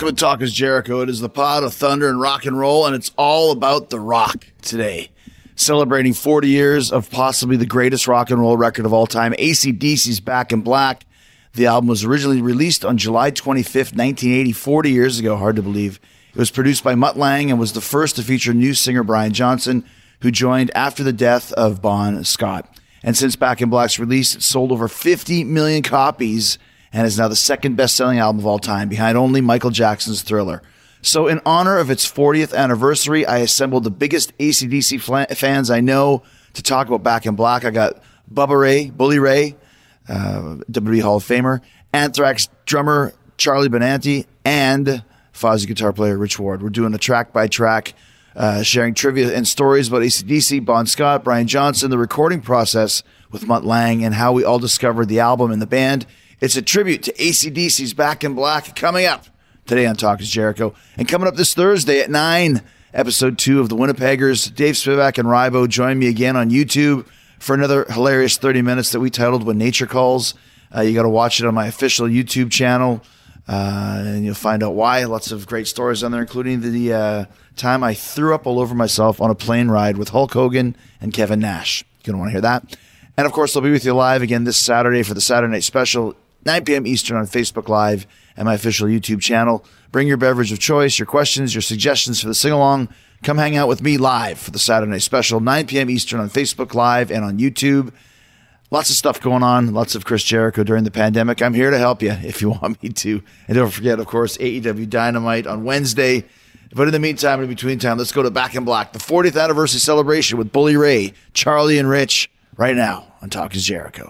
Welcome to Talk is Jericho. It is the pod of thunder and rock and roll, and it's all about The Rock today. Celebrating 40 years of possibly the greatest rock and roll record of all time, AC/DC's Back in Black. The album was originally released on July 25th, 1980, 40 years ago. Hard to believe. It was produced by Mutt Lange and was the first to feature new singer Brian Johnson, who joined after the death of Bon Scott. And since Back in Black's release, it sold over 50 million copies and is now the second best-selling album of all time, behind only Michael Jackson's Thriller. So in honor of its 40th anniversary, I assembled the biggest AC/DC fans I know to talk about Back in Black. I got Bubba Ray, Bully Ray, WWE Hall of Famer, Anthrax drummer Charlie Benanti, and Fozzy guitar player Rich Ward. We're doing a track-by-track, sharing trivia and stories about AC/DC, Bon Scott, Brian Johnson, the recording process with Mutt Lange, and how we all discovered the album and the band. It's a tribute to AC/DC's Back in Black coming up today on Talk is Jericho. And coming up this Thursday at 9, episode 2 of The Winnipeggers. Dave Spivak and Rybo join me again on YouTube for another hilarious 30 minutes that we titled When Nature Calls. You got to watch it on my official YouTube channel, and you'll find out why. Lots of great stories on there, including the time I threw up all over myself on a plane ride with Hulk Hogan and Kevin Nash. You're going to want to hear that. And, of course, I'll be with you live again this Saturday for the Saturday Night Special, 9 p.m. Eastern on Facebook Live and my official YouTube channel. Bring your beverage of choice, your questions, your suggestions for the sing-along. Come hang out with me live for the Saturday Night Special, 9 p.m. Eastern on Facebook Live and on YouTube. Lots of stuff going on, lots of Chris Jericho during the pandemic. I'm here to help you if you want me to. And don't forget, of course, AEW Dynamite on Wednesday. But in the meantime, in between time, let's go to Back in Black, the 40th anniversary celebration with Bully Ray, Charlie, and Rich right now on Talk is Jericho.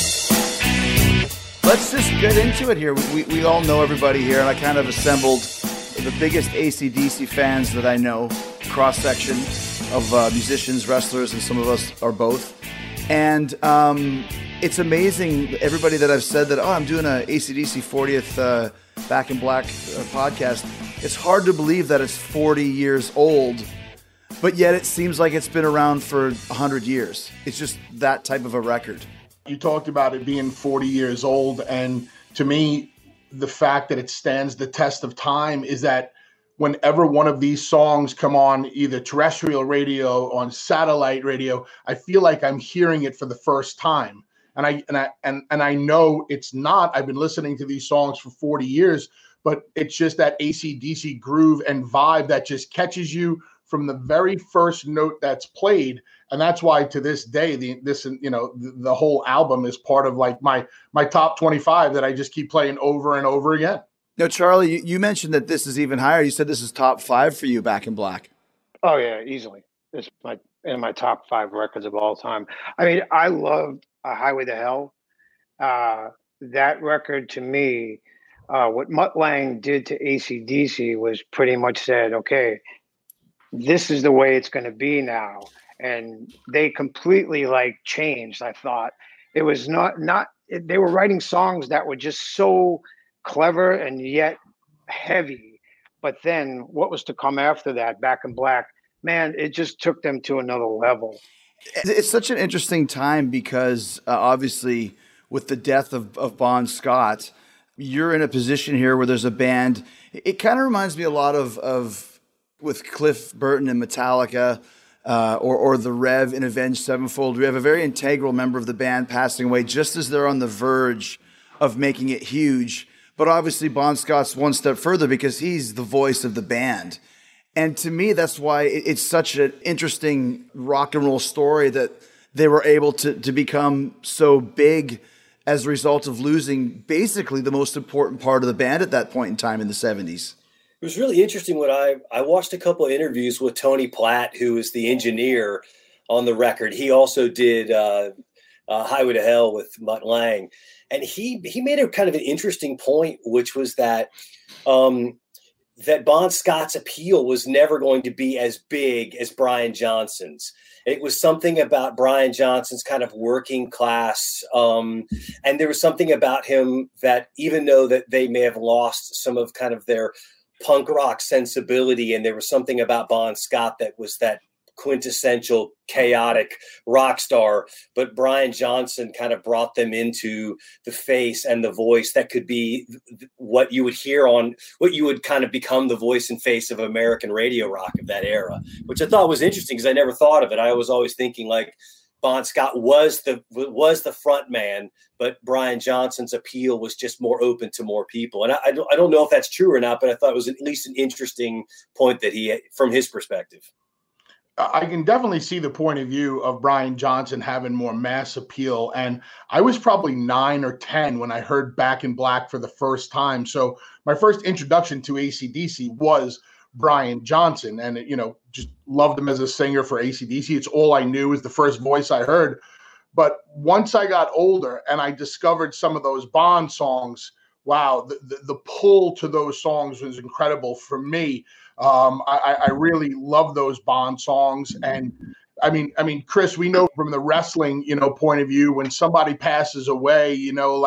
Let's just get into it here. We all know everybody here, and I kind of assembled the biggest AC/DC fans that I know, cross-section of musicians, wrestlers, and some of us are both. And it's amazing, everybody that I've said that, I'm doing a AC/DC 40th Back in Black podcast. It's hard to believe that it's 40 years old, but yet it seems like it's been around for 100 years. It's just that type of a record. You talked about it being 40 years old, and to me, the fact that it stands the test of time is that whenever one of these songs come on either terrestrial radio, on satellite radio, I feel like I'm hearing it for the first time. And I know it's not. I've been listening to these songs for 40 years, but it's just that AC/DC groove and vibe that just catches you from the very first note that's played. And that's why to this day, the whole album is part of like my top 25 that I just keep playing over and over again. Now, Charlie, you mentioned that this is even higher. You said this is top 5 for you, Back in Black. Oh yeah, easily. It's in my top 5 records of all time. I mean, I love Highway to Hell. That record to me, what Mutt Lange did to AC/DC was pretty much said, okay, this is the way it's going to be now. And they completely changed. I thought it was not they were writing songs that were just so clever and yet heavy. But then what was to come after that, Back in Black, man, it just took them to another level. It's such an interesting time because obviously with the death of Bon Scott, you're in a position here where there's a band. It kind of reminds me a lot of with Cliff Burton and Metallica, or the Rev in Avenged Sevenfold. We have a very integral member of the band passing away just as they're on the verge of making it huge. But obviously Bon Scott's one step further because he's the voice of the band. And to me, that's why it's such an interesting rock and roll story that they were able to become so big as a result of losing basically the most important part of the band at that point in time in the 70s. It was really interesting when I watched a couple of interviews with Tony Platt, who is the engineer on the record. He also did Highway to Hell with Mutt Lange. And he made a kind of an interesting point, which was that that Bon Scott's appeal was never going to be as big as Brian Johnson's. It was something about Brian Johnson's kind of working class. And there was something about him that even though that they may have lost some of kind of their punk rock sensibility, and there was something about Bon Scott that was that quintessential chaotic rock star, but Brian Johnson kind of brought them into the face and the voice that could be what you would hear on what you would kind of become the voice and face of American radio rock of that era, which I thought was interesting because I never thought of it. I was always thinking like Bon Scott was the front man, but Brian Johnson's appeal was just more open to more people. And I don't know if that's true or not, but I thought it was at least an interesting point that he had from his perspective. I can definitely see the point of view of Brian Johnson having more mass appeal. And I was probably 9 or 10 when I heard Back in Black for the first time. So my first introduction to AC/DC was Brian Johnson, and, just loved him as a singer for AC/DC. It's all I knew, is the first voice I heard. But once I got older and I discovered some of those Bond songs, wow, the pull to those songs was incredible for me. I really love those Bond songs. And I mean, Chris, we know from the wrestling, point of view, when somebody passes away,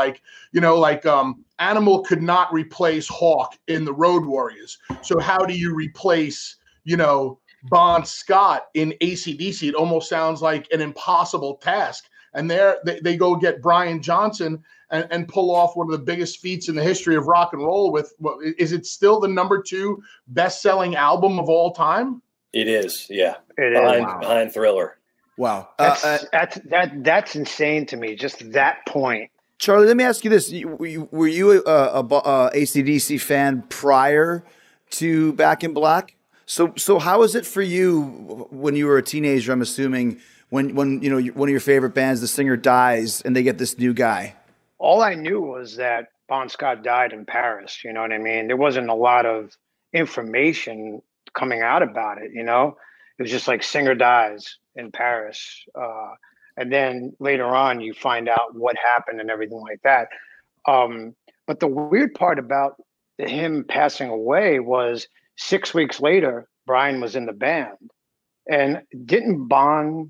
Animal could not replace Hawk in the Road Warriors. So how do you replace, Bon Scott in AC/DC? It almost sounds like an impossible task. And there they go get Brian Johnson and pull off one of the biggest feats in the history of rock and roll with, is it still the number 2 best-selling album of all time? It is, yeah. It is. Behind Thriller. Wow. That's insane to me, just that point. Charlie, let me ask you this. Were you a AC/DC fan prior to Back in Black? So how is it for you when you were a teenager, I'm assuming, when one of your favorite bands, the singer dies and they get this new guy? All I knew was that Bon Scott died in Paris. You know what I mean? There wasn't a lot of information coming out about it. It was just like singer dies in Paris. And then later on, you find out what happened and everything like that. But the weird part about him passing away was 6 weeks later, Brian was in the band. And didn't Bon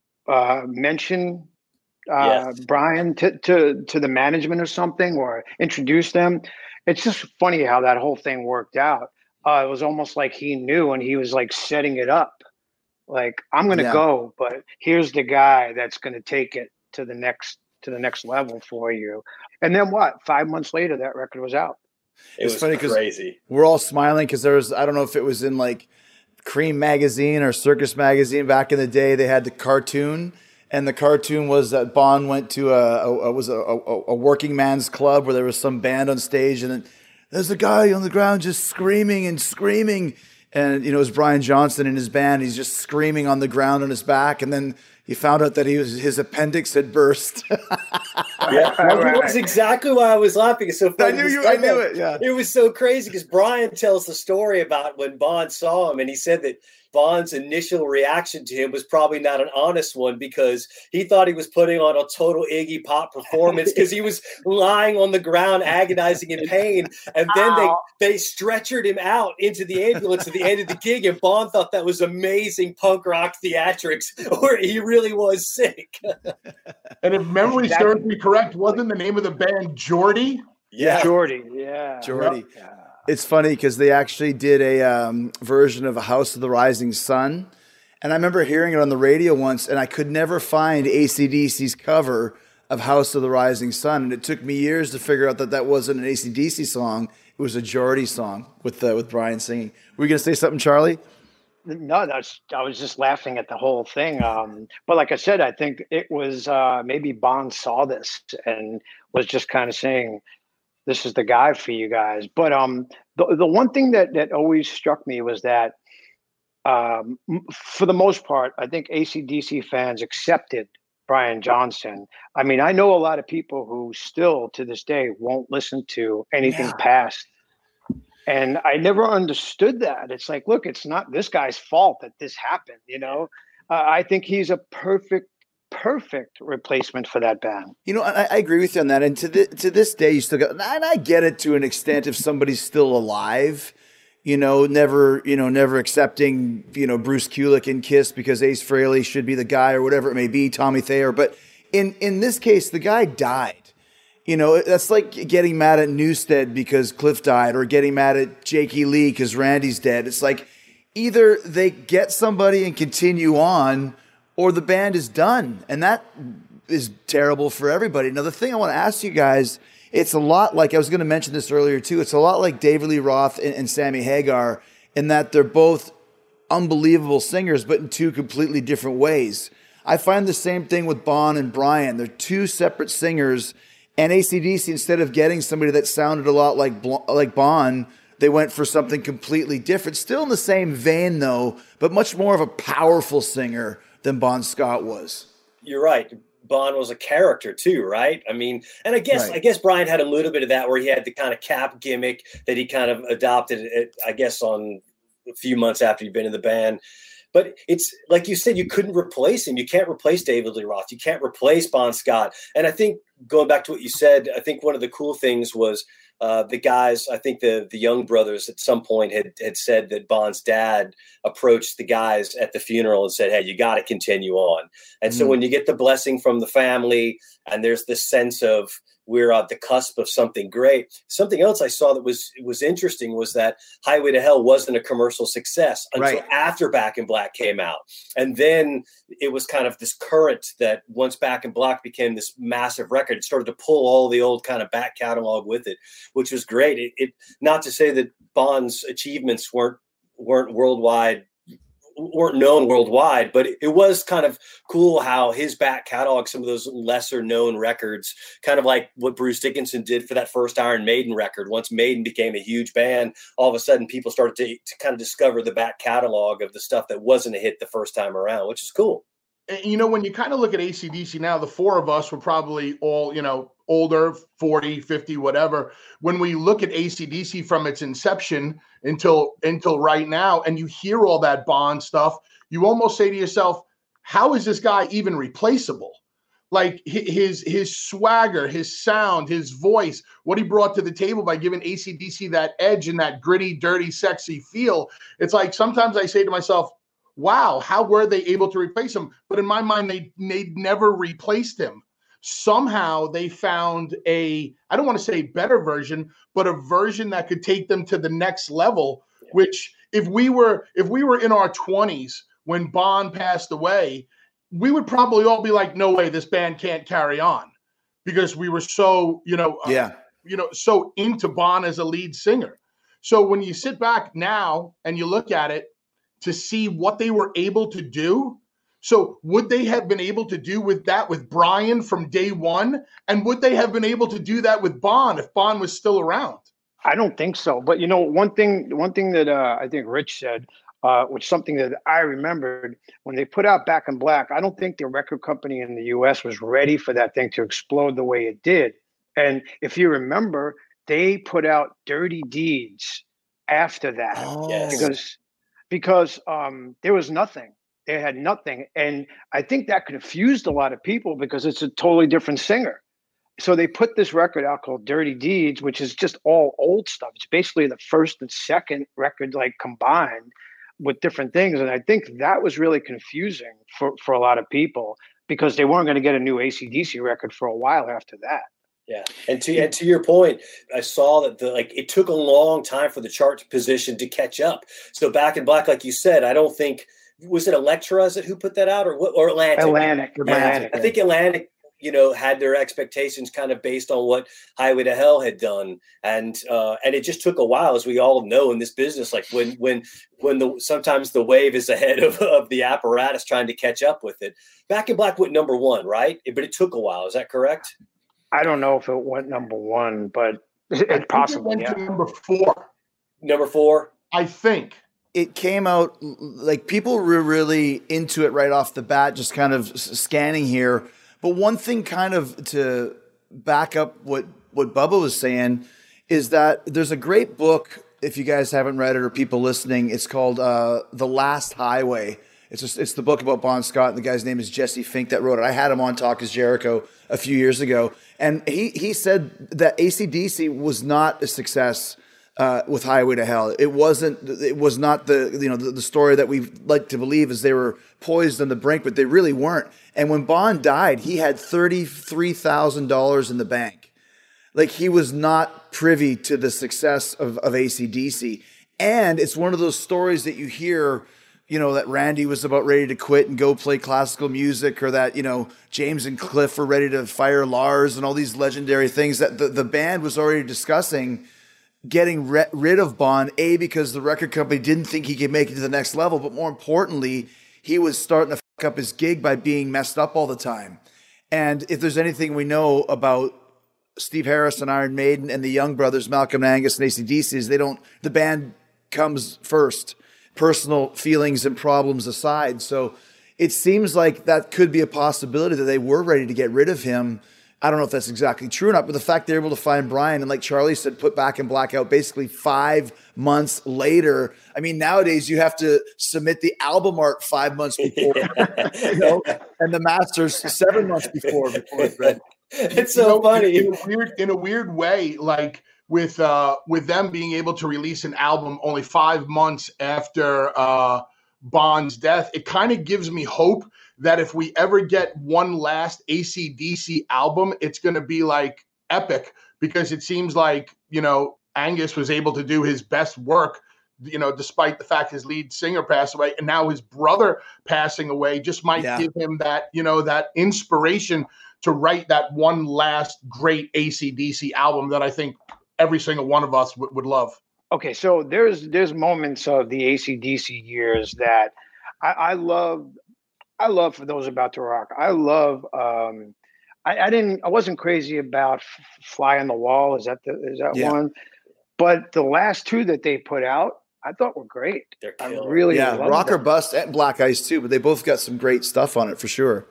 mention Yes. Brian to the management or something, or introduce them? It's just funny how that whole thing worked out. It was almost like he knew and he was like setting it up. Like, I'm going to go, but here's the guy that's going to take it to the next level for you. And then 5 months later, that record was out. It was funny, crazy. We're all smiling because there was, I don't know if it was in like Cream magazine or Circus magazine back in the day. They had the cartoon, and the cartoon was that Bon went to a working man's club where there was some band on stage, and then there's a guy on the ground just screaming and screaming. And, it was Brian Johnson and his band. He's just screaming on the ground on his back. And then he found out that his appendix had burst. Yeah, that was exactly why I was laughing. It's so funny. I knew it. Yeah, it was so crazy because Brian tells the story about when Bon saw him, and he said that Bon's initial reaction to him was probably not an honest one because he thought he was putting on a total Iggy Pop performance because he was lying on the ground, agonizing in pain, and then they stretchered him out into the ambulance at the end of the gig, and Bon thought that was amazing punk rock theatrics, where he really was sick. And if memory serves me correct, wasn't the name of the band Geordie? Yeah, Geordie. Yeah, Geordie. Yeah. It's funny because they actually did a version of A House of the Rising Sun. And I remember hearing it on the radio once, and I could never find AC/DC's cover of House of the Rising Sun. And it took me years to figure out that wasn't an AC/DC song. It was a Geordie song with Brian singing. Were you going to say something, Charlie? No, I was just laughing at the whole thing. But like I said, I think it was maybe Bon saw this and was just kind of saying, this is the guy for you guys. But the one thing that always struck me was that for the most part, I think AC/DC fans accepted Brian Johnson. I mean, I know a lot of people who still to this day won't listen to anything past. And I never understood that. It's like, look, it's not this guy's fault that this happened. I think he's a perfect replacement for that band. I agree with you on that. And to this day, you still got, and I get it to an extent if somebody's still alive, never accepting, Bruce Kulick in Kiss because Ace Frehley should be the guy or whatever it may be, Tommy Thayer. But in this case, the guy died. That's like getting mad at Newsted because Cliff died, or getting mad at Jakey Lee because Randy's dead. It's like, either they get somebody and continue on, or the band is done. And that is terrible for everybody. Now, the thing I want to ask you guys, it's a lot like, I was going to mention this earlier too, it's a lot like David Lee Roth and Sammy Hagar in that they're both unbelievable singers, but in two completely different ways. I find the same thing with Bon and Brian. They're two separate singers, and AC/DC, instead of getting somebody that sounded a lot like Bon, they went for something completely different. Still in the same vein, though, but much more of a powerful singer than Bon Scott was. You're right. Bon was a character too, right? I mean, and I guess Brian had a little bit of that, where he had the kind of Cap gimmick that he kind of adopted, I guess, on a few months after he'd been in the band. But it's like you said, you couldn't replace him. You can't replace David Lee Roth. You can't replace Bon Scott. And I think, going back to what you said, I think one of the cool things was the guys, I think the Young brothers at some point had said that Bon's dad approached the guys at the funeral and said, hey, you got to continue on. And so when you get the blessing from the family and there's this sense of we're at the cusp of something great. Something else I saw that was interesting was that Highway to Hell wasn't a commercial success until after Back in Black came out. And then it was kind of this current that once Back in Black became this massive record, it started to pull all the old kind of back catalog with it, which was great. It not to say that Bon's achievements weren't known worldwide, but it was kind of cool how his back catalog, some of those lesser known records, kind of like what Bruce Dickinson did for that first Iron Maiden record. Once Maiden became a huge band, all of a sudden people started to kind of discover the back catalog of the stuff that wasn't a hit the first time around, which is cool. You know, when you kind of look at AC/DC now, the four of us were probably all, older, 40, 50, whatever. When we look at AC/DC from its inception until right now, and you hear all that Bon stuff, you almost say to yourself, how is this guy even replaceable? Like his swagger, his sound, his voice, what he brought to the table by giving AC/DC that edge and that gritty, dirty, sexy feel. It's like sometimes I say to myself, wow, how were they able to replace him? But in my mind, they never replaced him. Somehow they found I don't want to say better version, but a version that could take them to the next level, which if we were in our 20s when Bon passed away, we would probably all be like, no way, this band can't carry on, because we were so, so into Bon as a lead singer. So when you sit back now and you look at it to see what they were able to do, so would they have been able to do with Brian from day one? And would they have been able to do that with Bon if Bon was still around? I don't think so. But, one thing that I think Rich said, which something that I remembered when they put out Back in Black, I don't think the record company in the US was ready for that thing to explode the way it did. And if you remember, they put out Dirty Deeds after that. Oh, yes. Because there was nothing. They had nothing. And I think that confused a lot of people because it's a totally different singer. So they put this record out called Dirty Deeds, which is just all old stuff. It's basically the first and second record like combined with different things. And I think that was really confusing for a lot of people because they weren't going to get a new AC/DC record for a while after that. Yeah. And to your point, I saw that it took a long time for the chart position to catch up. So Back in Black, like you said, I don't think, was it Elektra? Is it who put that out or Atlantic? Atlantic. I think Atlantic, had their expectations kind of based on what Highway to Hell had done. And it just took a while, as we all know in this business, like when sometimes the wave is ahead of the apparatus trying to catch up with it. Back in Black went number one, right? But it took a while. Is that correct? I don't know if it went number one, but it possibly went to number four. Number four? I think. It came out like people were really into it right off the bat, just kind of scanning here. But one thing kind of to back up what Bubba was saying is that there's a great book, if you guys haven't read it or people listening, it's called The Last Highway. It's the book about Bon Scott, and the guy's name is Jesse Fink that wrote it. I had him on Talk is Jericho a few years ago, and he said that AC/DC was not a success with Highway to Hell. It was not the story that we like to believe, is they were poised on the brink, but they really weren't. And when Bon died, he had $33,000 in the bank. Like, he was not privy to the success of AC/DC. And it's one of those stories that you hear, that Randy was about ready to quit and go play classical music, or that, James and Cliff were ready to fire Lars, and all these legendary things that the band was already discussing getting rid of Bon, because the record company didn't think he could make it to the next level, but more importantly, he was starting to fuck up his gig by being messed up all the time. And if there's anything we know about Steve Harris and Iron Maiden and the Young Brothers, Malcolm and Angus and AC/DC, is the band comes first, personal feelings and problems aside. So it seems like that could be a possibility that they were ready to get rid of him. I don't know if that's exactly true or not, but the fact they're able to find Brian and, like Charlie said, put Back in Black out basically 5 months later. I mean, nowadays you have to submit the album art 5 months before, and the masters 7 months before it's ready. It's so funny. In a weird way, like with them being able to release an album only 5 months after Bon's death, it kind of gives me hope that if we ever get one last AC/DC album, it's going to be like epic, because it seems like, Angus was able to do his best work, despite the fact his lead singer passed away, and now his brother passing away just might give him that, that inspiration to write that one last great AC/DC album that I think every single one of us would love. Okay, so there's moments of the AC/DC years that I love. I love For Those About to Rock. I love. I wasn't crazy about Fly on the Wall. Is that one? But the last two that they put out, I thought were great. I really Rock or Bust and Black Ice too. But they both got some great stuff on it for sure.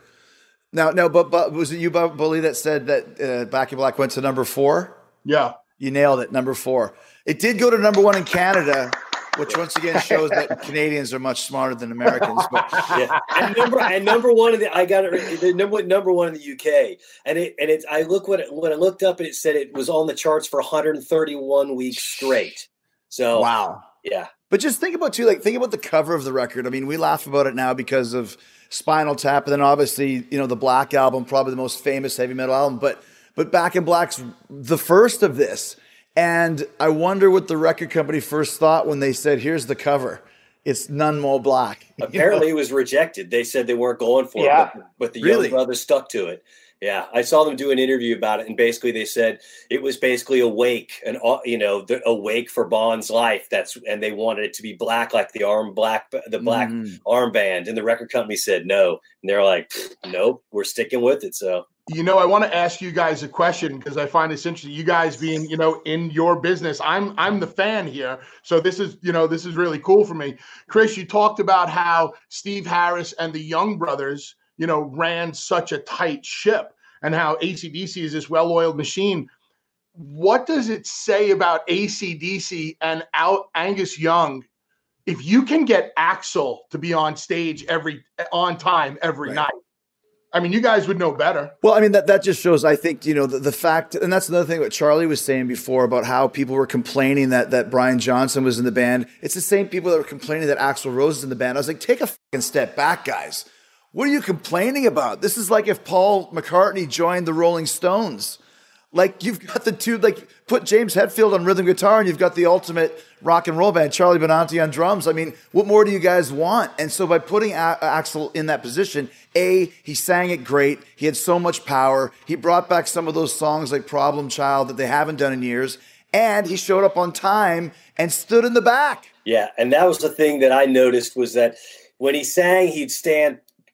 But was it you, Bully, that said that Back in Black went to number 4? Yeah, you nailed it. Number 4. It did go to number 1 in Canada, which once again shows that Canadians are much smarter than Americans. But and number one in I got it. The number one in the UK, and it's. When I looked up, it said it was on the charts for 131 weeks straight. So wow, yeah. But just think about the cover of the record. I mean, we laugh about it now because of Spinal Tap, and then obviously the Black Album, probably the most famous heavy metal album. But Back in Black's the first of this. And I wonder what the record company first thought when they said, here's the cover. It's None More Black. Apparently it was rejected. They said they weren't going for it, but the Young Brothers stuck to it. Yeah, I saw them do an interview about it, and basically they said it was basically awake for Bon's life. And they wanted it to be black, like the black armband. And the record company said no, and they're like, nope, we're sticking with it. So. I want to ask you guys a question because I find this interesting. You guys being, in your business, I'm the fan here. So this is really cool for me. Chris, you talked about how Steve Harris and the Young Brothers, ran such a tight ship, and how AC/DC is this well-oiled machine. What does it say about AC/DC and Angus Young if you can get Axl to be on stage every night? I mean, you guys would know better. Well, I mean, that just shows, I think, the fact, and that's another thing what Charlie was saying before about how people were complaining that Brian Johnson was in the band. It's the same people that were complaining that Axl Rose is in the band. I was like, take a fucking step back, guys. What are you complaining about? This is like if Paul McCartney joined the Rolling Stones. Like, you've got the two, put James Hetfield on rhythm guitar and you've got the ultimate rock and roll band, Charlie Benanti on drums. I mean, what more do you guys want? And so by putting Axl in that position, he sang it great. He had so much power. He brought back some of those songs like Problem Child that they haven't done in years. And he showed up on time and stood in the back. Yeah, and that was the thing that I noticed was that when he sang, he'd stand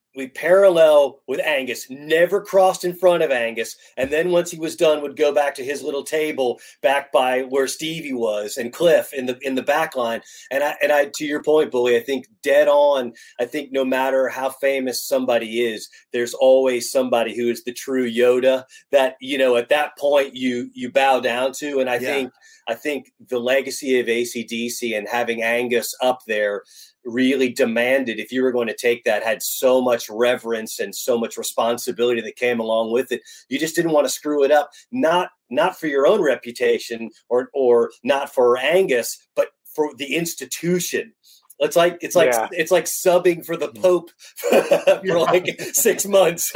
parallel with Angus, never crossed in front of Angus, and then once he was done, would go back to his little table back by where Stevie was and Cliff in the back line. And I to your point, Bully, I think dead on. I think no matter how famous somebody is, there's always somebody who is the true Yoda that at that point you bow down to. And I think the legacy of AC/DC and having Angus up there really demanded, if you were going to take that, had so much reverence and so much responsibility that came along with it. You just didn't want to screw it up, not for your own reputation or not for Angus, but for the institution. It's like subbing for the Pope for like 6 months.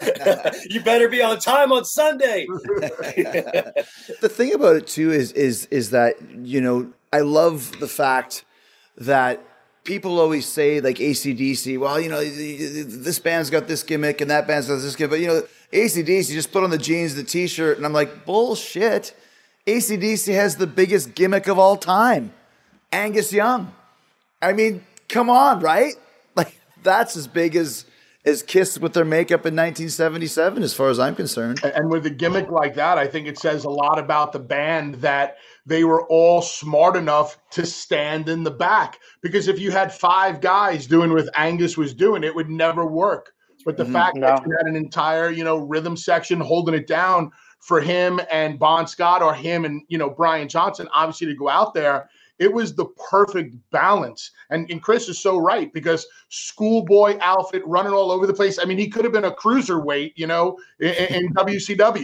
You better be on time on Sunday. The thing about it too is that I love the fact that people always say, like, AC/DC, well, this band's got this gimmick and that band's got this gimmick. But, AC/DC just put on the jeans, the t-shirt. And I'm like, bullshit. AC/DC has the biggest gimmick of all time. Angus Young. I mean, come on, right? Like, that's as big as Kiss with their makeup in 1977, as far as I'm concerned. And with a gimmick like that, I think it says a lot about the band that they were all smart enough to stand in the back. Because if you had 5 guys doing what Angus was doing, it would never work. But the fact that you had an entire, rhythm section holding it down for him and Bon Scott, or him and, Brian Johnson, obviously, to go out there, it was the perfect balance. And Chris is so right, because schoolboy outfit running all over the place. I mean, he could have been a cruiserweight, in WCW.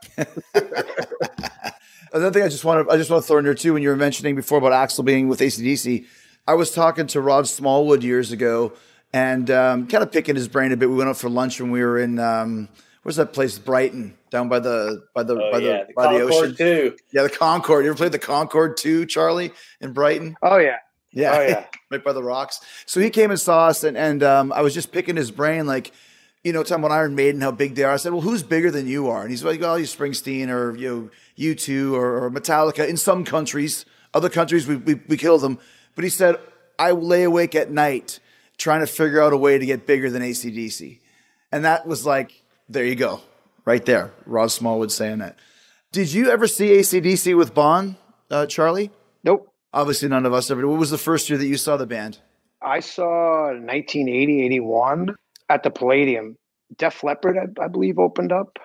Another thing I just want to throw in there too, when you were mentioning before about Axl being with AC/DC, I was talking to Rod Smallwood years ago and kind of picking his brain a bit. We went out for lunch when we were in where's that place? Brighton, down by the ocean. Too. Yeah, the Concord. You ever played the Concord too, Charlie, in Brighton? Oh yeah. Yeah. Oh yeah. Right by the rocks. So he came and saw us, and I was just picking his brain, like, talking about Iron Maiden, how big they are. I said, well, who's bigger than you are? And he's like, oh, you Springsteen or U2 or Metallica. In some countries, other countries, we kill them. But he said, I lay awake at night trying to figure out a way to get bigger than AC/DC. And that was like, there you go, right there. Rod Smallwood saying that. Did you ever see AC/DC with Bon, Charlie? Nope. Obviously, none of us ever did. What was the first year that you saw the band? I saw 1980, 81 at the Palladium. Def Leppard, I believe, opened up.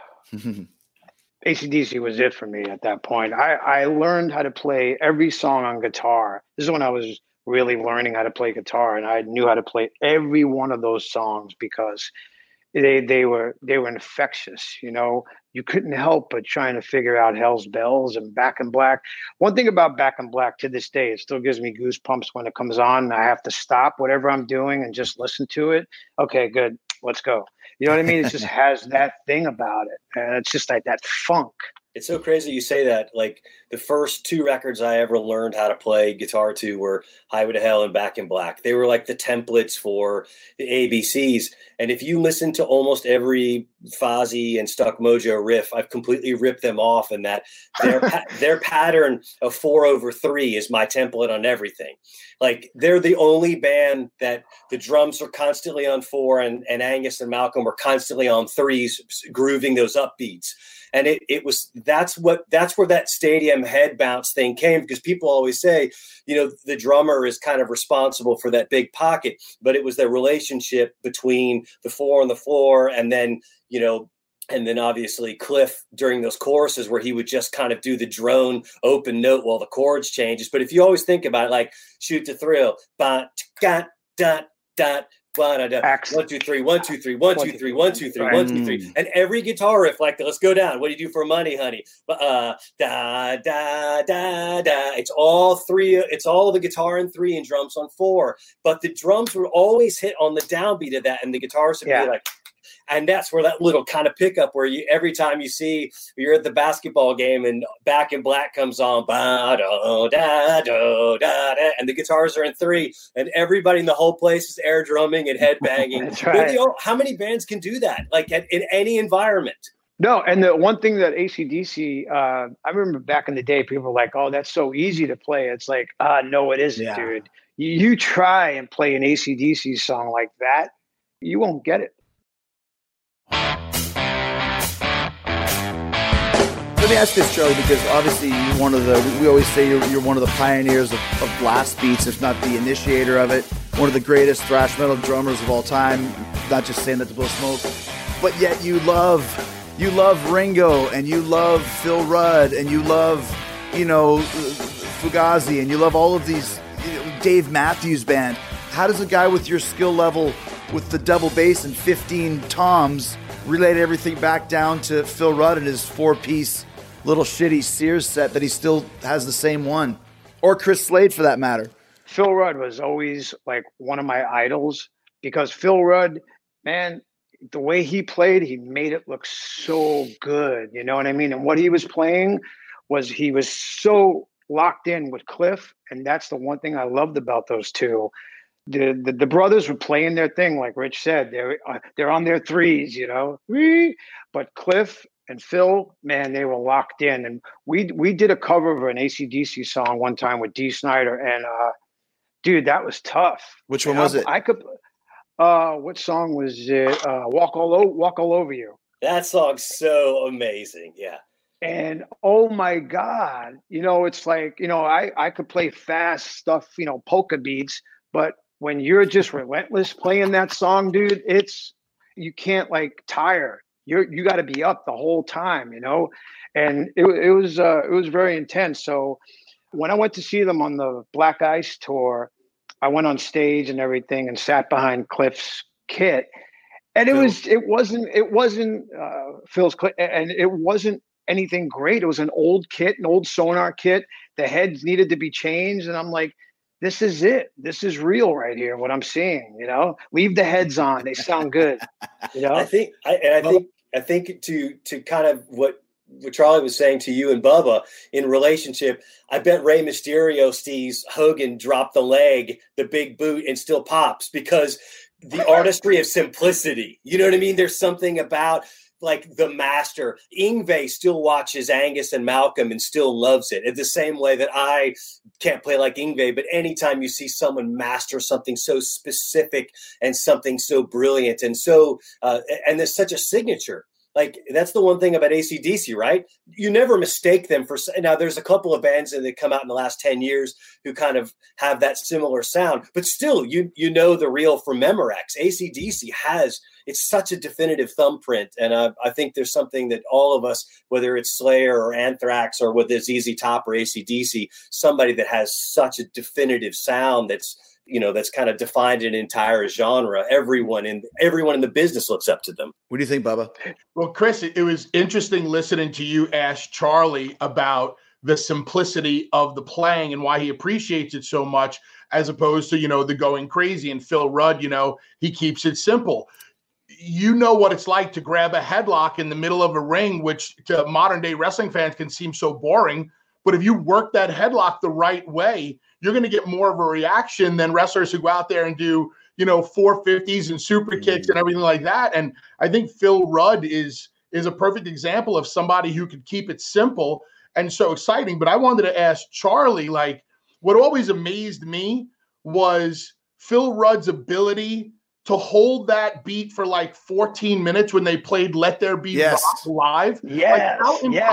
AC/DC was it for me at that point. I learned how to play every song on guitar. This is when I was really learning how to play guitar, and I knew how to play every one of those songs because they were infectious. You couldn't help but trying to figure out Hell's Bells and Back in Black. One thing about Back in Black, to this day, it still gives me goosebumps when it comes on. I have to stop whatever I'm doing and just listen to it. Okay, good. Let's go. You know what I mean? It just has that thing about it. And it's just like that funk. It's so crazy you say that. Like, the first 2 records I ever learned how to play guitar to were Highway to Hell and Back in Black. They were like the templates for the ABCs. And if you listen to almost every Fozzy and Stuck Mojo riff, I've completely ripped them off, and that their pattern of 4/3 is my template on everything. Like, they're the only band that the drums are constantly on 4, and Angus and Malcolm were constantly on 3s, grooving those upbeats. And that's where that stadium head bounce thing came, because people always say, the drummer is kind of responsible for that big pocket, but it was the relationship between the 4 on the floor, and then obviously Cliff during those choruses where he would just kind of do the drone open note while the chords changes. But if you always think about it, like Shoot to Thrill, dot, dot, dot, 1, 2, 3, 1, 2, 3, 1, 2, 3, 1, 2, 3, 1, 2, 3. And every guitar riff, like, let's go down. What do you do for money, honey? Da, da, da, da. It's all 3. It's all the guitar in 3 and drums on 4. But the drums would always hit on the downbeat of that, and the guitars would be like, and that's where that little kind of pickup where every time you're at the basketball game and Back in Black comes on, and the guitars are in 3, and everybody in the whole place is air drumming and head banging. That's right. How many bands can do that? Like, in any environment? No, and the one thing that AC/DC, I remember back in the day, people were like, "Oh, that's so easy to play." It's like, no, it isn't, dude. You try and play an AC/DC song like that, you won't get it. Let me ask this, Charlie, because obviously we always say you're one of the pioneers of blast beats, if not the initiator of it. One of the greatest thrash metal drummers of all time. Not just saying that to blow smoke, but yet you love Ringo, and you love Phil Rudd, and you love, Fugazi, and you love all of these, Dave Matthews Band. How does a guy with your skill level, with the double bass and 15 toms, relate everything back down to Phil Rudd and his 4-piece little shitty Sears set that he still has the same one? Or Chris Slade, for that matter. Phil Rudd was always like one of my idols, because Phil Rudd, man, the way he played, he made it look so good. You know what I mean? And what he was playing he was so locked in with Cliff, and that's the one thing I loved about those two. The brothers were playing their thing, like Rich said. They're on their threes, but Cliff and Phil, man, they were locked in. And we did a cover of an AC/DC song one time with Dee Snider, and dude, that was tough. Which one was it? I could. What song was it? Walk all over you. That song's so amazing. Yeah. And oh my God, it's like, I could play fast stuff, polka beats, but when you're just relentless playing that song, dude, you can't like tire. You got to be up the whole time, and it was very intense. So when I went to see them on the Black Ice tour, I went on stage and everything and sat behind Cliff's kit, and it wasn't Phil's kit, and it wasn't anything great. It was an old kit, an old Sonar kit. The heads needed to be changed, and I'm like, this is it. This is real right here. What I'm seeing, leave the heads on. They sound good. I think to kind of what Charlie was saying to you and Bubba in relationship, I bet Rey Mysterio sees Hogan drop the leg, the big boot, and still pops because the artistry of simplicity. You know what I mean? There's something about like the master. Yngwie still watches Angus and Malcolm and still loves it in the same way that I can't play like Yngwie, but anytime you see someone master something so specific and something so brilliant and so and there's such a signature. Like, that's the one thing about AC/DC, right? You never mistake them for – now, there's a couple of bands that come out in the last 10 years who kind of have that similar sound. But still, you know the real from Memorex. AC/DC has – it's such a definitive thumbprint. And I think there's something that all of us, whether it's Slayer or Anthrax or whether it's ZZ Top or AC/DC, somebody that has such a definitive sound that's kind of defined an entire genre. Everyone in the business looks up to them. What do you think, Bubba? Well, Chris, it was interesting listening to you ask Charlie about the simplicity of the playing and why he appreciates it so much, as opposed to, the going crazy. And Phil Rudd, he keeps it simple. You know what it's like to grab a headlock in the middle of a ring, which to modern day wrestling fans can seem so boring. But if you work that headlock the right way, you're going to get more of a reaction than wrestlers who go out there and do, 450s and super kicks and everything like that. And I think Phil Rudd is a perfect example of somebody who could keep it simple and so exciting. But I wanted to ask Charlie, like, what always amazed me was Phil Rudd's ability to hold that beat for like 14 minutes when they played Let There Be Rock live. Yes.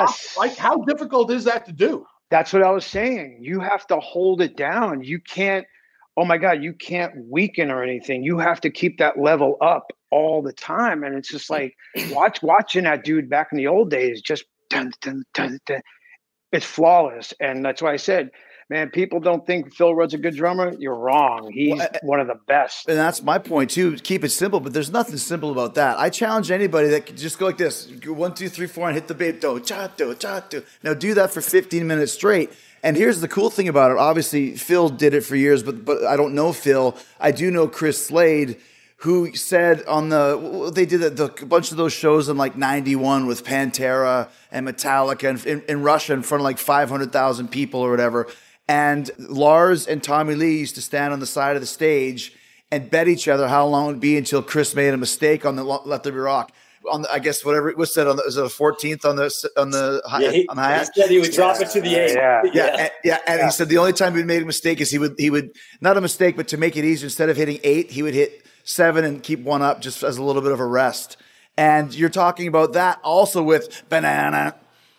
How difficult is that to do? That's what I was saying. You have to hold it down. You can't, oh my God, you can't weaken or anything. You have to keep that level up all the time. And it's just like watching that dude back in the old days, just dun, dun, dun, dun. It's flawless. And that's why I said, man, people don't think Phil Rudd's a good drummer. You're wrong. He's one of the best. And that's my point, too. Keep it simple, but there's nothing simple about that. I challenge anybody that can just go like this. 1, 2, 3, 4, and hit the beat. Do, cha, do, cha, do. Now do that for 15 minutes straight. And here's the cool thing about it. Obviously, Phil did it for years, but I don't know Phil. I do know Chris Slade, who said they did a bunch of those shows in like 91 with Pantera and Metallica in Russia in front of like 500,000 people or whatever. And Lars and Tommy Lee used to stand on the side of the stage and bet each other how long it would be until Chris made a mistake on the Let There Be Rock. I guess whatever it was said was it a 14th on the hi-hat? He said he would drop it to the 8. And he said the only time he made a mistake is he would not a mistake, but to make it easier, instead of hitting 8, he would hit 7 and keep 1 up just as a little bit of a rest. And you're talking about that also with banana.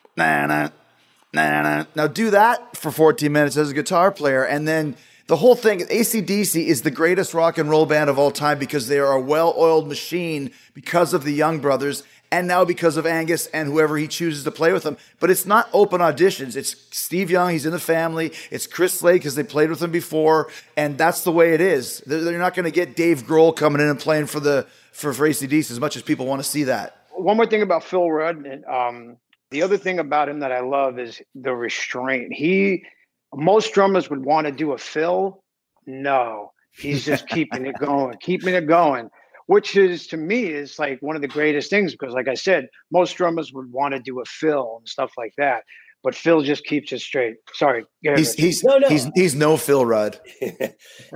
Now do that for 14 minutes as a guitar player, and then the whole thing, AC/DC is the greatest rock and roll band of all time because they are a well-oiled machine because of the Young Brothers and now because of Angus and whoever he chooses to play with them. But it's not open auditions. It's Steve Young, he's in the family. It's Chris Slade because they played with him before, and that's the way it is. They're not going to get Dave Grohl coming in and playing for AC/DC as much as people want to see that. One more thing about Phil Rudd, and the other thing about him that I love is the restraint. Most drummers would want to do a Phil. No, he's just keeping it going, which is, to me, is like one of the greatest things because, like I said, most drummers would want to do a Phil and stuff like that. but Phil just keeps it straight. Sorry. He's no Phil Rudd. And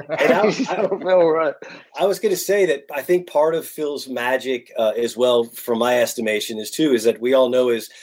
I was going to say that I think part of Phil's magic as well, from my estimation, is that we all know as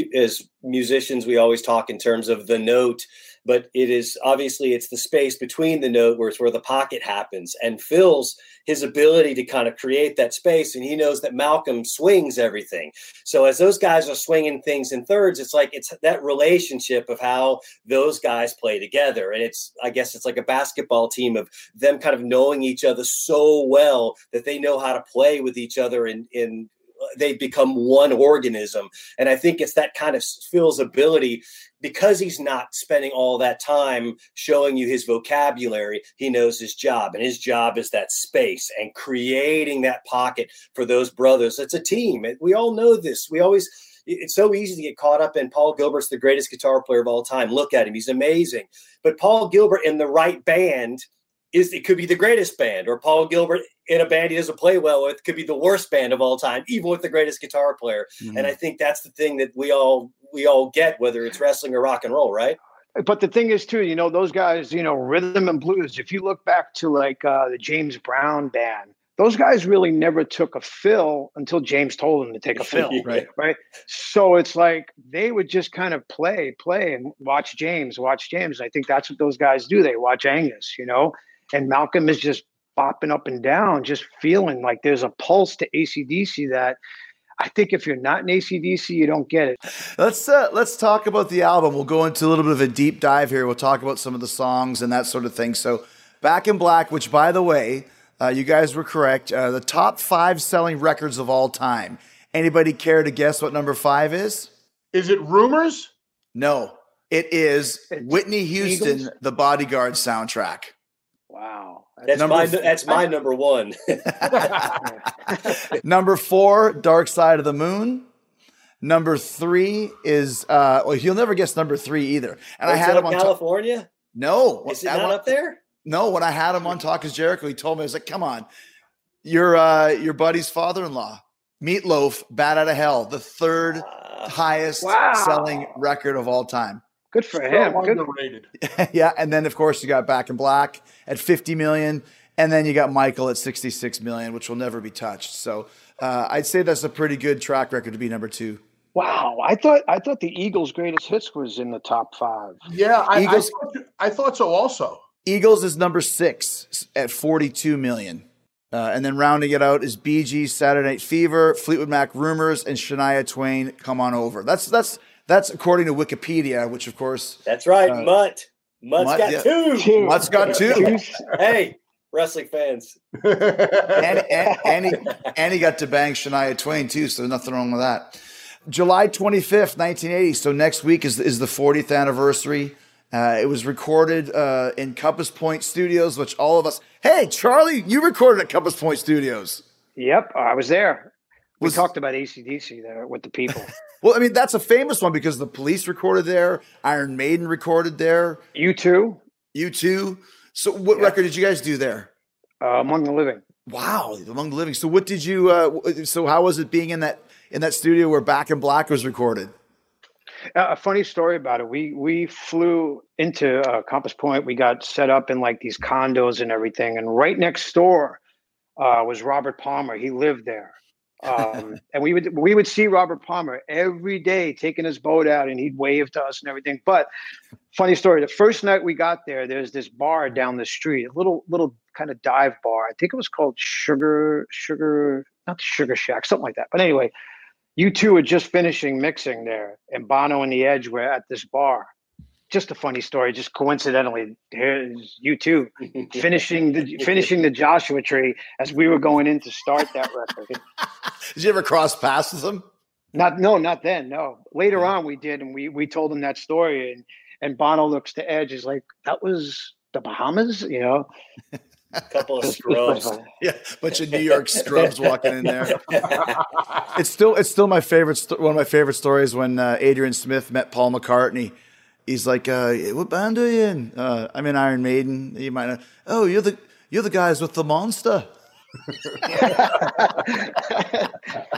musicians, we always talk in terms of the note, but it's the space between the note where it's where the pocket happens. And his ability to kind of create that space, and he knows that Malcolm swings everything. So as those guys are swinging things in thirds, it's that relationship of how those guys play together. And I guess it's like a basketball team of them kind of knowing each other so well that they know how to play with each other in they become one organism. And I think it's that kind of Phil's ability, because he's not spending all that time showing you his vocabulary. He knows his job, and his job is that space and creating that pocket for those brothers. It's a team. We all know this. It's so easy to get caught up in Paul Gilbert's the greatest guitar player of all time. Look at him. He's amazing. But Paul Gilbert in the right band it could be the greatest band, or Paul Gilbert in a band he doesn't play well with could be the worst band of all time, even with the greatest guitar player. Mm-hmm. And I think that's the thing that we all get, whether it's wrestling or rock and roll, right? But the thing is too, those guys, rhythm and blues, if you look back to the James Brown band, those guys really never took a fill until James told them to take a fill. Right. So it's like they would just kind of play and watch James. I think that's what those guys do. They watch Angus, and Malcolm is just bopping up and down, just feeling like there's a pulse to AC/DC that I think if you're not in AC/DC, you don't get it. Let's talk about the album. We'll go into a little bit of a deep dive here. We'll talk about some of the songs and that sort of thing. So Back in Black, which, by the way, you guys were correct, the top 5 selling records of all time. Anybody care to guess what number 5 is? Is it Rumors? No, it's Whitney Houston, Eagles? The Bodyguard soundtrack. Wow. That's my number 1. Number 4, Dark Side of the Moon. Number 3 is you'll never guess number 3 either. And I had him on California. No, is it not up there? No, when I had him on Talk Is Jericho, he told me, I was like, "Come on, your buddy's father-in-law, Meatloaf, Bat Out of Hell, the third highest selling record of all time." Good for him. Underrated. Yeah, and then of course you got Back in Black at 50 million, and then you got Michael at 66 million, which will never be touched. So I'd say that's a pretty good track record to be number 2. Wow, I thought the Eagles' greatest hits was in the top 5. Yeah, I thought so also. Eagles is number 6 at 42 million. And then rounding it out is Bee Gees, Saturday Night Fever, Fleetwood Mac, Rumors, and Shania Twain, Come On Over. That's according to Wikipedia, which of course. That's right. Mutt's got 2. Mutt's got 2. Hey, wrestling fans. and he got to bang Shania Twain too, so there's nothing wrong with that. July 25th, 1980. So next week is the 40th anniversary. It was recorded in Compass Point Studios, which all of us. Hey, Charlie, you recorded at Compass Point Studios. Yep, I was there. We talked about AC/DC there with the people. Well, I mean, that's a famous one because the Police recorded there. Iron Maiden recorded there. U2. So what record did you guys do there? Among the Living. Wow, Among the Living. So what did you so how was it being in that studio where Back in Black was recorded? A funny story about it. We flew into Compass Point. We got set up in like these condos and everything. And right next door was Robert Palmer. He lived there. And we would see Robert Palmer every day taking his boat out, and he'd wave to us and everything. But funny story, the first night we got there's this bar down the street, a little kind of dive bar. I think it was called Sugar, not the Sugar Shack, something like that. But anyway, U2 were just finishing mixing there, and Bono and the Edge were at this bar. Just a funny story. Just coincidentally, here's U2 finishing the Joshua Tree as we were going in to start that record. Did you ever cross paths with them? Not then. No. Later on, we did, and we told him that story. And Bono looks to Edge, is like, "That was the Bahamas," A couple of scrubs. Yeah, bunch of New York scrubs walking in there. It's still my favorite. One of my favorite stories when Adrian Smith met Paul McCartney. He's like, "What band are you in?" "I'm in Iron Maiden." You might know. "Oh, you're the guys with the monster."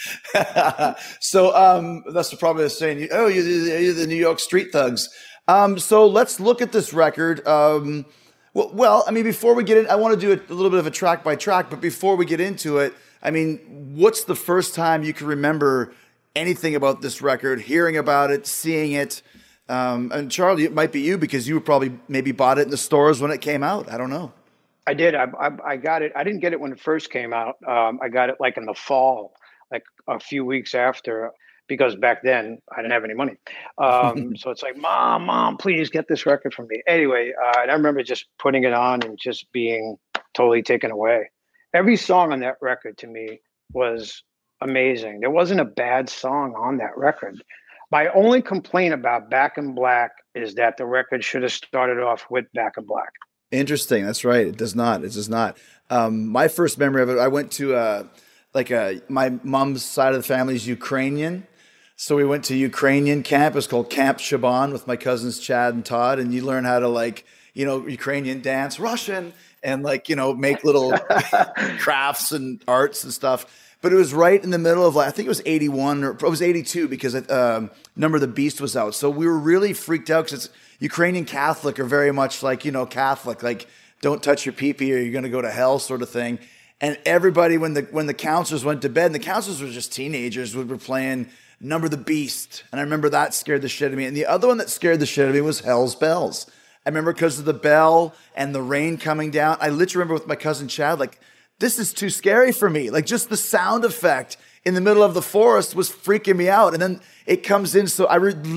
So that's probably saying, oh, you're the New York Street Thugs. So let's look at this record. Well, I mean, before we get in, I want to do a little bit of a track by track, but before we get into it, I mean, what's the first time you can remember anything about this record, hearing about it, seeing it? And Charlie, it might be you because you probably maybe bought it in the stores when it came out. I don't know. I did. I got it. I didn't get it when it first came out. I got it like in the fall, like a few weeks after, because back then I didn't have any money. So it's like, Mom, please get this record from me. Anyway, and I remember just putting it on and just being totally taken away. Every song on that record to me was amazing. There wasn't a bad song on that record. My only complaint about Back in Black is that the record should have started off with Back in Black. Interesting. That's right. It does not. It does not. My first memory of it, I went to my mom's side of the family is Ukrainian. So we went to Ukrainian camp. It was called Camp Shaban with my cousins Chad and Todd. And you learn how to Ukrainian dance, Russian, and make little crafts and arts and stuff. But it was right in the middle of I think it was 81 or it was 82 because Number of the Beast was out. So we were really freaked out because Ukrainian Catholic are very much Catholic, like don't touch your pee-pee or you're going to go to hell sort of thing. And everybody, when the counselors went to bed, and the counselors were just teenagers, we were playing Number of the Beast. And I remember that scared the shit out of me. And the other one that scared the shit out of me was Hell's Bells. I remember because of the bell and the rain coming down. I literally remember with my cousin Chad, this is too scary for me. Just the sound effect in the middle of the forest was freaking me out. And then it comes in. So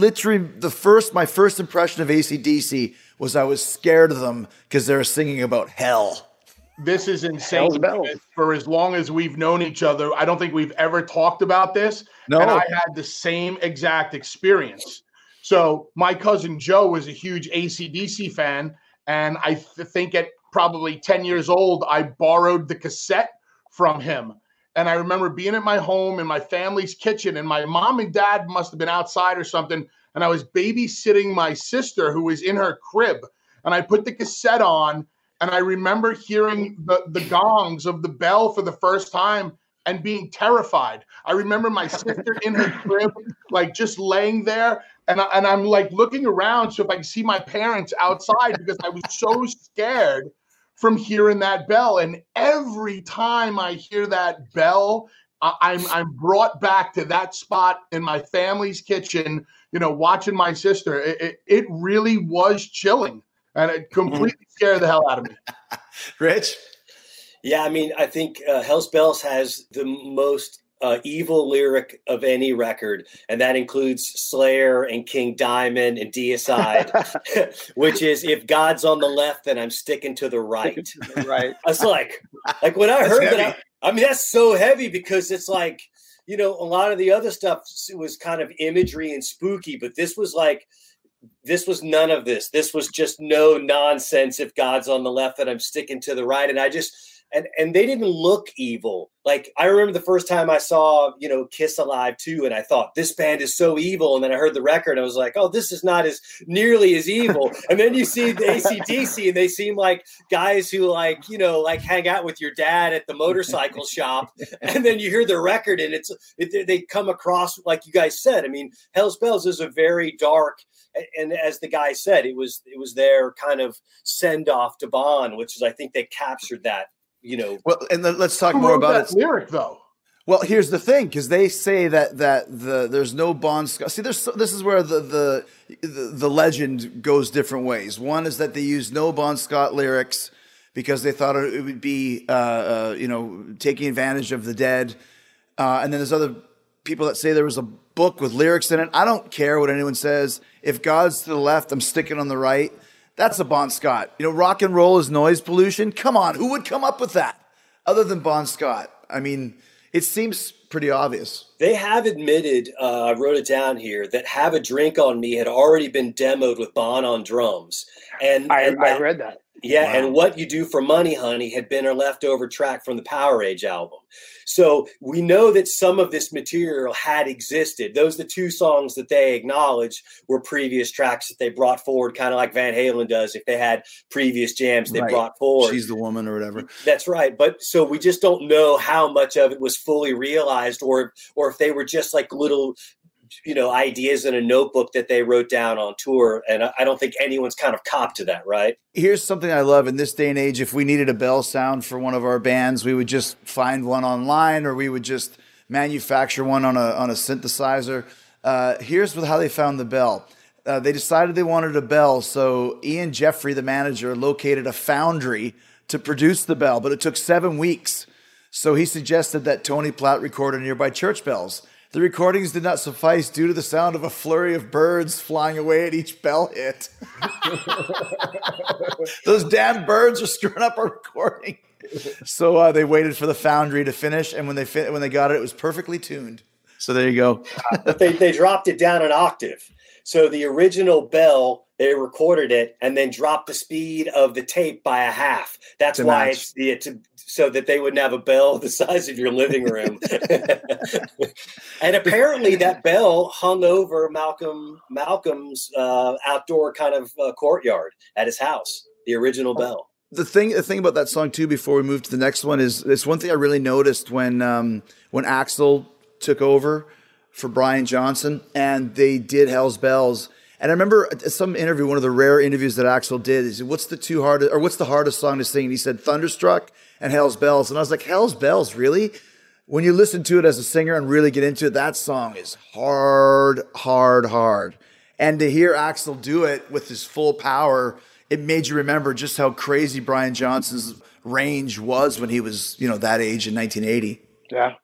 my first impression of AC/DC was I was scared of them because they were singing about hell. This is insane. For as long as we've known each other, I don't think we've ever talked about this. No. And I had the same exact experience. So my cousin Joe was a huge AC/DC fan. And I think at probably 10 years old, I borrowed the cassette from him. And I remember being at my home in my family's kitchen, and my mom and dad must have been outside or something. And I was babysitting my sister who was in her crib. And I put the cassette on, and I remember hearing the gongs of the bell for the first time and being terrified. I remember my sister in her crib, just laying there. And I'm looking around so if I can see my parents outside because I was so scared from hearing that bell. And every time I hear that bell, I'm brought back to that spot in my family's kitchen, watching my sister. It really was chilling, and it completely scared the hell out of me. Rich? Yeah, I mean, I think Hell's Bells has the most evil lyric of any record, and that includes Slayer and King Diamond and Deicide, which is, if God's on the left, then I'm sticking to the right. Right. I was like when I heard that, I mean, that's so heavy because it's a lot of the other stuff was kind of imagery and spooky, but this was none of this. This was just no nonsense. If God's on the left, then I'm sticking to the right. And I just, and they didn't look evil. I remember the first time I saw, Kiss Alive 2, and I thought, this band is so evil. And then I heard the record, and I was like, oh, this is not nearly as evil. And then you see the AC/DC, and they seem like guys who hang out with your dad at the motorcycle shop. And then you hear the record, and they come across, like you guys said. I mean, Hell's Bells is a very dark, and as the guy said, it was their kind of send off to Bon, which is, I think they captured that. Well, and let's talk more about it. Lyric though. Well, here's the thing, because they say that there's no Bon Scott. See, this is where the legend goes different ways. One is that they use no Bon Scott lyrics because they thought it would be taking advantage of the dead, and then there's other people that say there was a book with lyrics in it. I don't care what anyone says. If God's to the left, I'm sticking on the right. That's a Bon Scott. Rock and roll is noise pollution. Come on, who would come up with that other than Bon Scott? I mean, it seems pretty obvious. They have admitted, I wrote it down here, that Have a Drink on Me had already been demoed with Bon on drums. And I read that. Yeah, Wow. and What You Do for Money, Honey had been a leftover track from the Power Age album. So we know that some of this material had existed. Those are the two songs that they acknowledge were previous tracks that they brought forward, kind of like Van Halen does if they had previous jams they brought forward. She's the Woman or whatever. That's right. But so we just don't know how much of it was fully realized or if they were just like little ideas in a notebook that they wrote down on tour. And I don't think anyone's kind of copped to that, right? Here's something I love in this day and age. If we needed a bell sound for one of our bands, we would just find one online, or we would just manufacture one on a synthesizer. Here's how they found the bell. They decided they wanted a bell, so Ian Jeffrey, the manager, located a foundry to produce the bell, but it took 7 weeks. So he suggested that Tony Platt record nearby church bells. The recordings did not suffice due to the sound of a flurry of birds flying away at each bell hit. Those damn birds are screwing up our recording. So they waited for the foundry to finish, and when they got it, it was perfectly tuned. So there you go. But they dropped it down an octave. So the original bell, they recorded it and then dropped the speed of the tape by a half. That's why so that they wouldn't have a bell the size of your living room. And apparently that bell hung over Malcolm's outdoor kind of courtyard at his house, the original bell. The thing about that song too, before we move to the next one, is it's one thing I really noticed when Axl took over for Brian Johnson and they did Hell's Bells. And I remember some interview, one of the rare interviews that Axl did, he said, what's the hardest song to sing? And he said Thunderstruck and Hell's Bells. And I was like, Hell's Bells, really? When you listen to it as a singer and really get into it, that song is hard, hard, hard. And to hear Axl do it with his full power, it made you remember just how crazy Brian Johnson's range was when he was, that age in 1980. Yeah.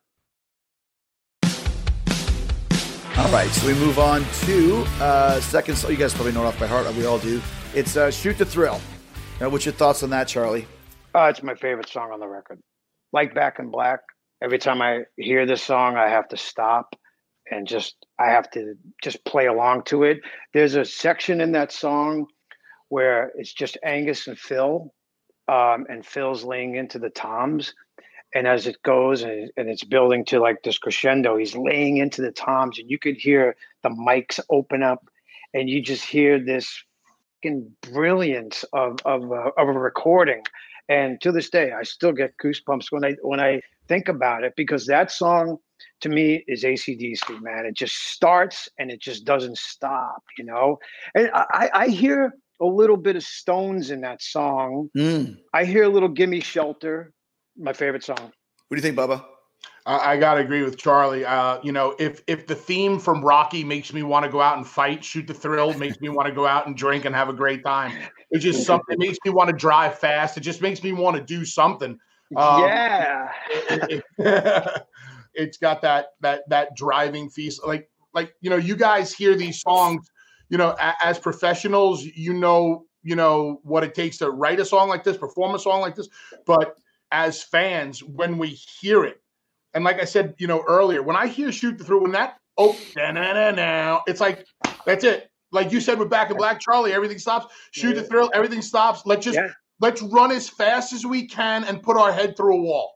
All right, so we move on to second song. You guys probably know it off by heart. We all do. It's Shoot to Thrill. What's your thoughts on that, Charlie? It's my favorite song on the record. Like Back in Black, every time I hear this song, I have to stop and I have to play along to it. There's a section in that song where it's just Angus and Phil, and Phil's laying into the toms. And as it goes and it's building to like this crescendo, he's laying into the toms, and you could hear the mics open up, and you just hear this fucking brilliance of a recording. And to this day, I still get goosebumps when I think about it, because that song to me is AC/DC, man. It just starts and it just doesn't stop, And I hear a little bit of Stones in that song. I hear a little Gimme Shelter. My favorite song. What do you think, Bubba? I gotta agree with Charlie. If the theme from Rocky makes me want to go out and fight, Shoot to Thrill makes me want to go out and drink and have a great time. It's just something. It makes me want to drive fast. It just makes me want to do something. Yeah. It's got that driving feast. Like you guys hear these songs. As professionals, what it takes to write a song like this, perform a song like this, but as fans, when we hear it, and like I said, earlier, when I hear Shoot the Thrill, when that it's like, that's it. Like you said with Back in Black, Charlie, everything stops. Shoot the Thrill, everything stops. Let's run as fast as we can and put our head through a wall.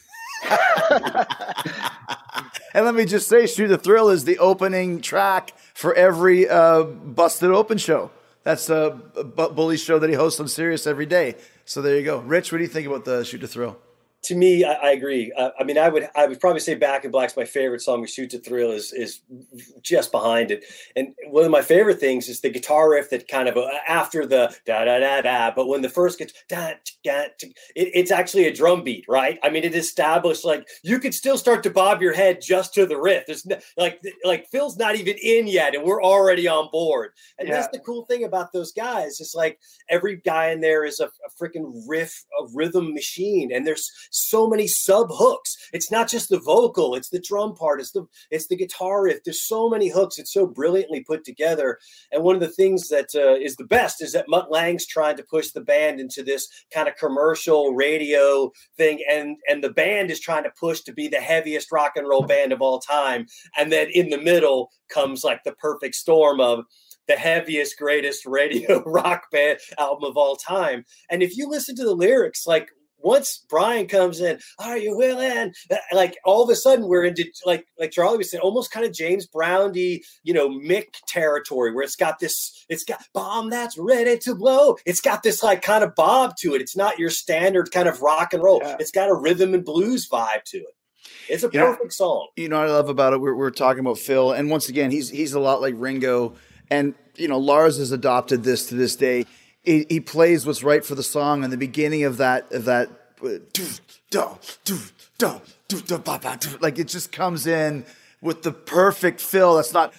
And let me just say, Shoot the Thrill is the opening track for every Busted Open show. That's a Bully show that he hosts on Sirius every day. So there you go. Rich, what do you think about the Shoot to Thrill? To me, I agree. I would probably say Back in Black's my favorite song. But Shoot to Thrill is just behind it. And one of my favorite things is the guitar riff that kind of after the da da da da. But when the first gets da da, it's actually a drum beat, right? I mean, it established like you could still start to bob your head just to the riff. There's like Phil's not even in yet, and we're already on board. And that's the cool thing about those guys. It's like every guy in there is a freaking rhythm machine, and there's so many sub hooks. It's not just the vocal, it's the drum part, it's the guitar riff. There's so many hooks. It's so brilliantly put together. And one of the things that is the best is that Mutt Lange's trying to push the band into this kind of commercial radio thing, and the band is trying to push to be the heaviest rock and roll band of all time. And then in the middle comes like the perfect storm of the heaviest, greatest radio rock band album of all time. And if you listen to the lyrics, like once Brian comes in, are you willing? Like all of a sudden we're into like Charlie was saying, almost kind of James Brown-y, Mick territory where it's got bomb that's ready to blow. It's got this like kind of bob to it. It's not your standard kind of rock and roll. Yeah. It's got a rhythm and blues vibe to it. It's a perfect song. What I love about it, we're talking about Phil, and once again, he's a lot like Ringo, and Lars has adopted this to this day. He plays what's right for the song in the beginning of that like it just comes in with the perfect fill. That's not.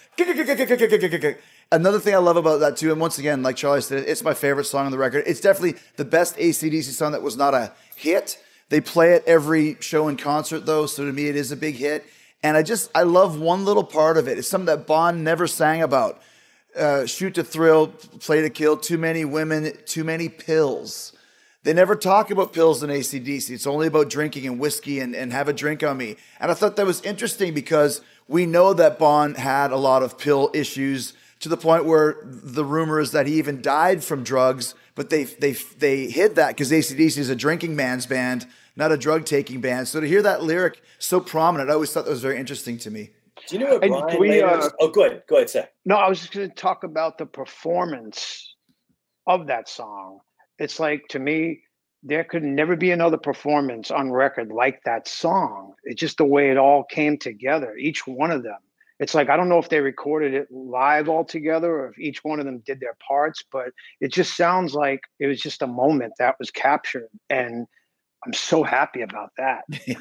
Another thing I love about that too, and once again, like Charlie said, it's my favorite song on the record. It's definitely the best AC/DC song that was not a hit. They play it every show and concert though, so to me it is a big hit. And I love one little part of it. It's something that Bon never sang about. Shoot to thrill, play to kill, too many women, too many pills. They never talk about pills in AC/DC. It's only about drinking and whiskey and have a drink on me. And I thought that was interesting because we know that Bon had a lot of pill issues to the point where the rumor is that he even died from drugs, but they hid that because AC/DC is a drinking man's band, not a drug-taking band. So to hear that lyric so prominent, I always thought that was very interesting to me. Do you know what Brian go ahead, Seth. No, I was just going to talk about the performance of that song. It's like, to me, there could never be another performance on record like that song. It's just the way it all came together, each one of them. It's like, I don't know if they recorded it live all together or if each one of them did their parts, but it just sounds like it was just a moment that was captured. And I'm so happy about that.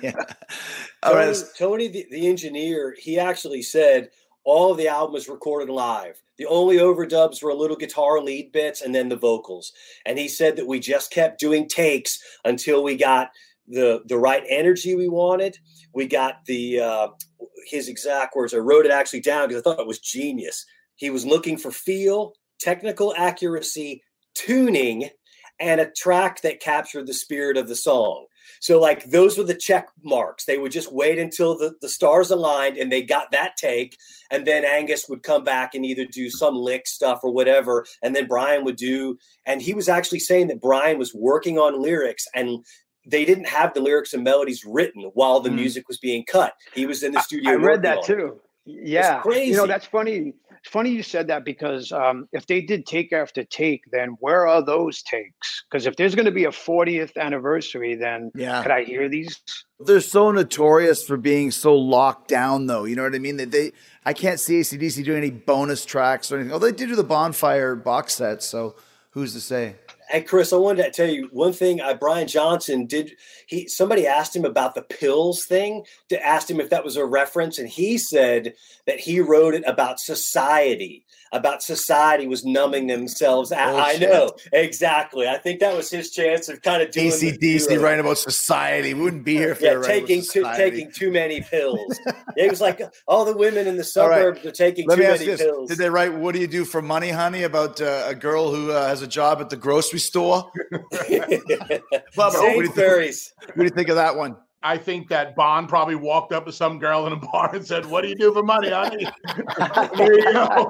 Yeah. Tony, the engineer, he actually said all of the album was recorded live. The only overdubs were little guitar lead bits and then the vocals. And he said that we just kept doing takes until we got the right energy we wanted. We got his exact words. I wrote it actually down because I thought it was genius. He was looking for feel, technical accuracy, tuning, and a track that captured the spirit of the song. So like those were the check marks. They would just wait until the stars aligned and they got that take. And then Angus would come back and either do some lick stuff or whatever. And then Brian would do, and he was actually saying that Brian was working on lyrics and they didn't have the lyrics and melodies written while the music was being cut. He was in the studio. I read that too. Yeah. It's crazy. That's funny. It's funny you said that because if they did take after take, then where are those takes? Because if there's going to be a 40th anniversary, then could I hear these? They're so notorious for being so locked down, though. You know what I mean? I can't see AC/DC doing any bonus tracks or anything. Oh, they did do the Bonfire box set, so who's to say? Hey, Chris, I wanted to tell you one thing. Brian Johnson somebody asked him about the pills thing, asked him if that was a reference. And he said that he wrote it about society was numbing themselves out. I know. Exactly. I think that was his chance of kind of doing AC/DC writing about society. We wouldn't be here if they were taking too many pills. It was like all the women in the suburbs are taking too many pills. Did they write, what do you do for money, honey? About a girl who has a job at the grocery store? What do you think of that one? I think that Bon probably walked up to some girl in a bar and said, "What do you do for money, honey?" There you go.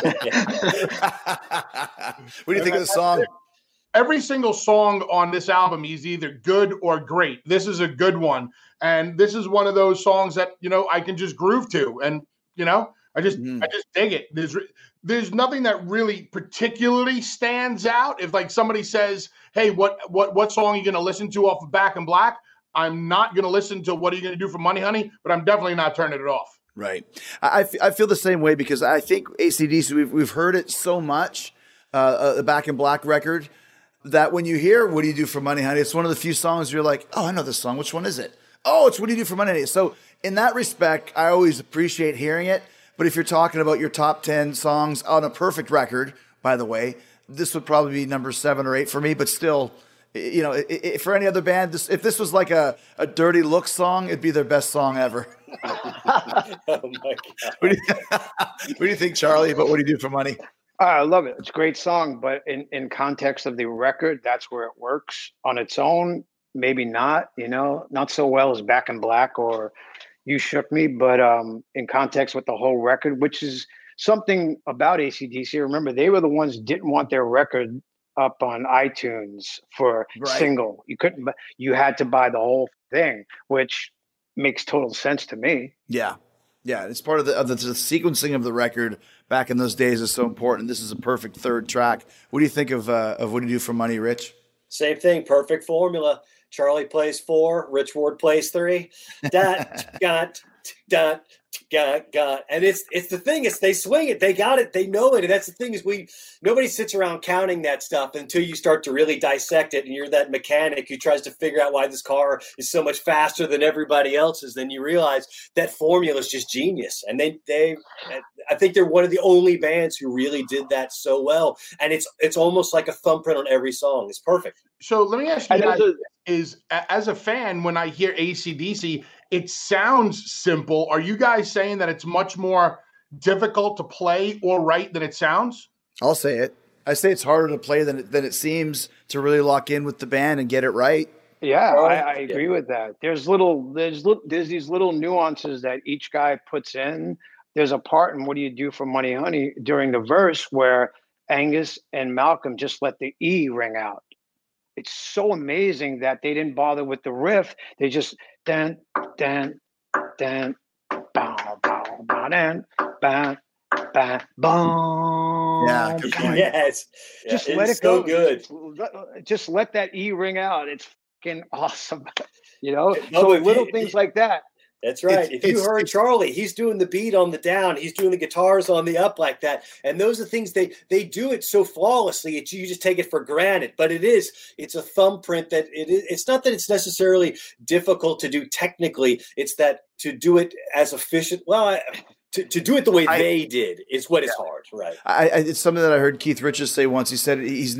What do you think of the song? Every single song on this album is either good or great. This is a good one. And this is one of those songs that, I can just groove to. And, I just dig it. There's nothing that really particularly stands out. If like somebody says, "Hey, what song are you going to listen to off of Back in Black?" I'm not going to listen to "What Are You Going to Do for Money, Honey?" but I'm definitely not turning it off. Right. I feel the same way because I think AC/DC, we've heard it so much, the Back in Black record, that when you hear "What Do You Do for Money, Honey?" it's one of the few songs you're like, oh, I know this song. Which one is it? Oh, it's "What Do You Do for Money, Honey?" So in that respect, I always appreciate hearing it. But if you're talking about your top 10 songs on a perfect record, by the way, this would probably be number 7 or 8 for me, but still, for any other band, if this was like a Dirty Look song, it'd be their best song ever. Oh my God. What do you think, Charlie, about "What Do You Do for Money"? I love it. It's a great song, but in context of the record, that's where it works. On its own, maybe not, not so well as Back in Black or You Shook Me, but in context with the whole record, which is something about AC/DC. Remember, they were the ones who didn't want their record up on iTunes for single. You couldn't. You had to buy the whole thing, which makes total sense to me. Yeah. Yeah, it's part of the sequencing of the record back in those days is so important. This is a perfect third track. What do you think of What Do You Do for Money, Rich? Same thing, perfect formula. Charlie plays 4, Rich Ward plays 3. Dot, got, dot, got. And it's the thing, is they swing it, they got it, they know it. And that's the thing, is nobody sits around counting that stuff until you start to really dissect it, and you're that mechanic who tries to figure out why this car is so much faster than everybody else's. Then you realize that formula is just genius. And I think they're one of the only bands who really did that so well. And it's almost like a thumbprint on every song. It's perfect. So let me ask you guys, as a fan, when I hear AC/DC, it sounds simple. Are you guys saying that it's much more difficult to play or write than it sounds? I'll say it. I say it's harder to play than it seems to really lock in with the band and get it right. Yeah, I agree with that. There's these little nuances that each guy puts in. There's a part in What Do You Do for Money, Honey during the verse where Angus and Malcolm just let the E ring out. It's so amazing that they didn't bother with the riff. They just dan dan dan bow bow bow dan bang bang boom. Yeah, good point. Yes, just yeah, let it so go. Good. Just let that E ring out. It's fucking awesome. So little things like that. That's right. If you heard Charlie, he's doing the beat on the down, he's doing the guitars on the up like that. And those are things they do it so flawlessly. You just take it for granted. But it's a thumbprint that it's not that it's necessarily difficult to do technically. It's that to do it as efficient. Well, to do it the way they did is what is hard, right? It's something that I heard Keith Richards say once. He said he's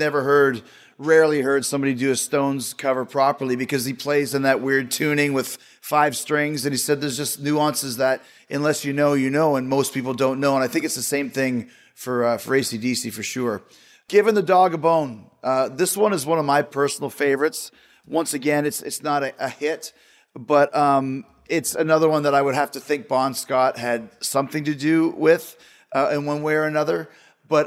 rarely heard somebody do a Stones cover properly because he plays in that weird tuning with 5 strings. And he said there's just nuances that unless you know, and most people don't know. And I think it's the same thing for AC/DC for sure. Giving the Dog a Bone. This one is one of my personal favorites. Once again, it's not a hit, but it's another one that I would have to think Bon Scott had something to do with in one way or another. But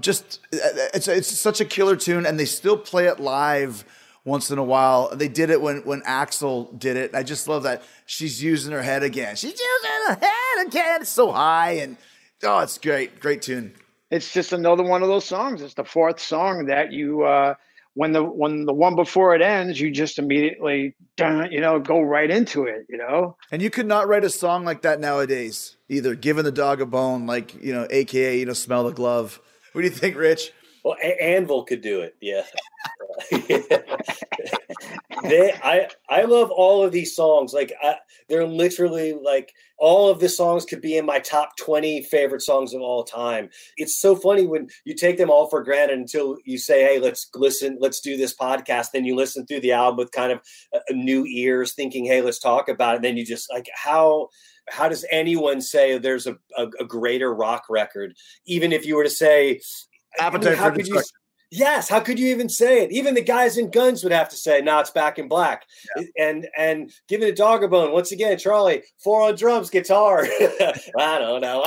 it's such a killer tune, and they still play it live once in a while. They did it when Axel did it. I just love that she's using her head again. She's using her head again. It's so high, and it's great tune. It's just another one of those songs. It's the 4th song that you when the one before it ends, you just immediately go right into it. And you could not write a song like that nowadays either. Giving the Dog a Bone, like AKA Smell the Glove. What do you think, Rich? Well, Anvil could do it. Yeah. I love all of these songs. Like they're literally like all of the songs could be in my top 20 favorite songs of all time. It's so funny when you take them all for granted until you say, hey, let's listen, let's do this podcast. Then you listen through the album with kind of new ears thinking, hey, let's talk about it. And then you just like, how does anyone say there's a greater rock record? Even if you were to say, Appetite for Destruction. Yes, how could you even say it? Even the guys in Guns would have to say, "No, it's Back in Black." Yeah. And Giving a Dog a Bone. Once again, Charlie, 4 on drums, guitar. I don't know.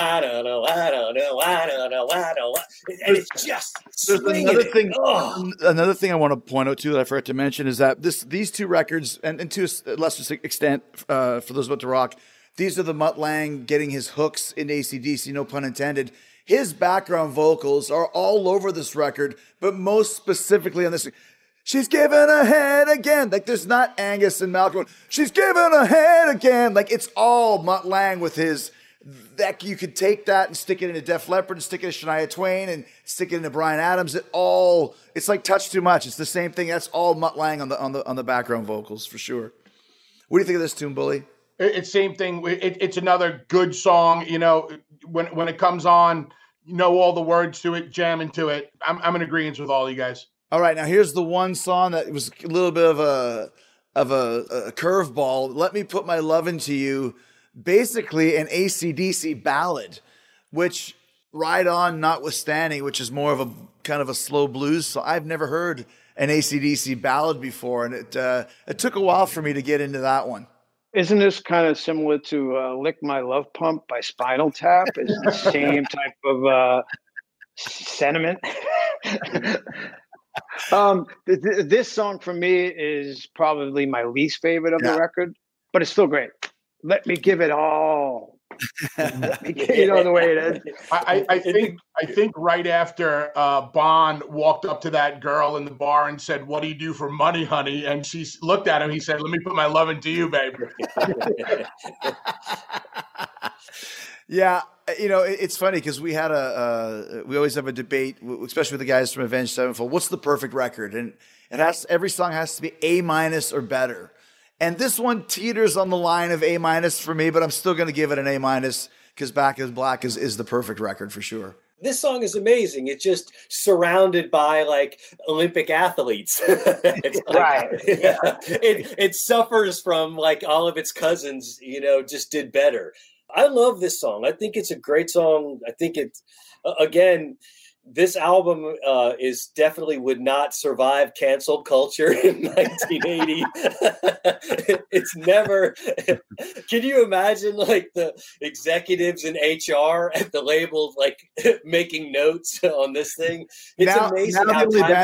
And it's just there's another thing I want to point out too that I forgot to mention is that these 2 records, and to a lesser extent, for those about to rock, these are the Mutt Lange getting his hooks in AC/DC, no pun intended. His background vocals are all over this record, but most specifically on this. She's giving a head again. Like there's not Angus and Malcolm. She's giving a head again. Like it's all Mutt Lange with his. That you could take that and stick it into Def Leppard and stick it into Shania Twain and stick it into Bryan Adams. It's like Touch Too Much. It's the same thing. That's all Mutt Lange on the background vocals for sure. What do you think of this tune, Bully? It's same thing. It's another good song. When it comes on, all the words to it, jam into it. I'm in agreement with all you guys. All right, now here's the one song that was a little bit of a curveball. Let Me Put My Love Into You, basically an AC/DC ballad, which Ride On Notwithstanding, which is more of a kind of a slow blues. So I've never heard an AC/DC ballad before, and it took a while for me to get into that one. Isn't this kind of similar to "Lick My Love Pump" by Spinal Tap? It's the same type of sentiment. This song for me is probably my least favorite of the record, but it's still great. Let me give it all. You know the way it is. I think right after Bond walked up to that girl in the bar and said, "What do you do for money, honey?" And she looked at him. He said, "Let me put my love into you, babe." Yeah, it's funny because we had we always have a debate, especially with the guys from Avenged Sevenfold. What's the perfect record? And every song has to be A- or better. And this one teeters on the line of A- for me, but I'm still going to give it an A- because Back in Black is the perfect record for sure. This song is amazing. It's just surrounded by like Olympic athletes. It's like, right. Yeah, it suffers from like all of its cousins, just did better. I love this song. I think it's a great song. I think it's, again, this album is definitely would not survive cancel culture in 1980. It's never. Can you imagine like the executives in HR at the label like making notes on this thing? It's amazing how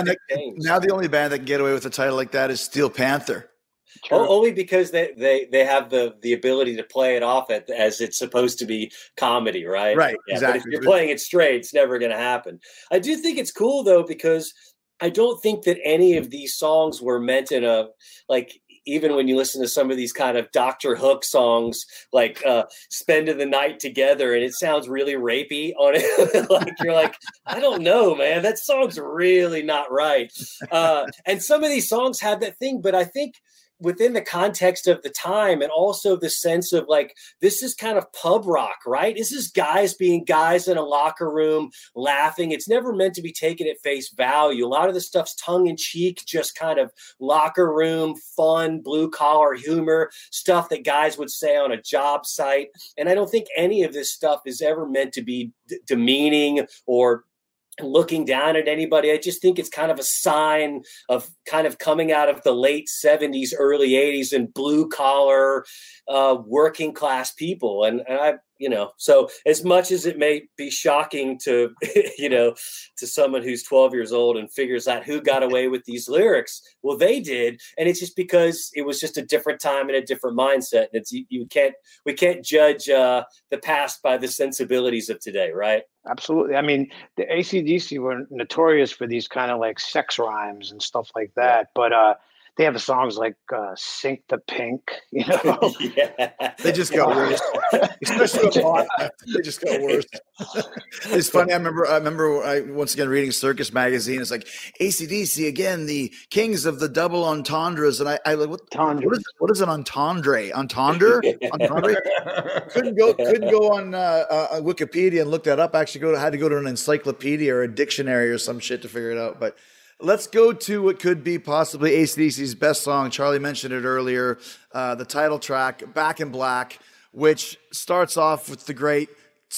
the only band that can get away with a title like that is Steel Panther. Only because they have the ability to play it off as it's supposed to be comedy, right? Right, yeah, exactly. But if you're playing it straight, it's never going to happen. I do think it's cool though, because I don't think that any of these songs were meant in a like. Even when you listen to some of these kind of Dr. Hook songs, like Spending the Night Together, and it sounds really rapey on it. Like you're like, I don't know, man, that song's really not right. And some of these songs have that thing, but I think within the context of the time and also the sense of like, this is kind of pub rock, right? This is guys being guys in a locker room laughing. It's never meant to be taken at face value. A lot of the stuff's tongue in cheek, just kind of locker room, fun, blue collar humor, stuff that guys would say on a job site. And I don't think any of this stuff is ever meant to be demeaning or looking down at anybody. I just think it's kind of a sign of kind of coming out of the late 70s, early 80s and blue collar, working class people. And I, so as much as it may be shocking to, to someone who's 12 years old and figures out who got away with these lyrics, well, they did. And it's just because it was just a different time and a different mindset. And we can't judge the past by the sensibilities of today. Right. Absolutely. I mean, the AC/DC were notorious for these kind of like sex rhymes and stuff like that. But they have songs like Sink the Pink, Yeah. They just got worse. Especially with Hot. They just got worse. It's funny. I remember once again reading Circus magazine. It's like AC/DC again, the kings of the double entendres. And I like, what is an entendre? Entendre? Entendre? Couldn't go on Wikipedia and look that up. Actually had to go to an encyclopedia or a dictionary or some shit to figure it out. But let's go to what could be possibly AC/DC's best song. Charlie mentioned it earlier, the title track, Back in Black, which starts off with the great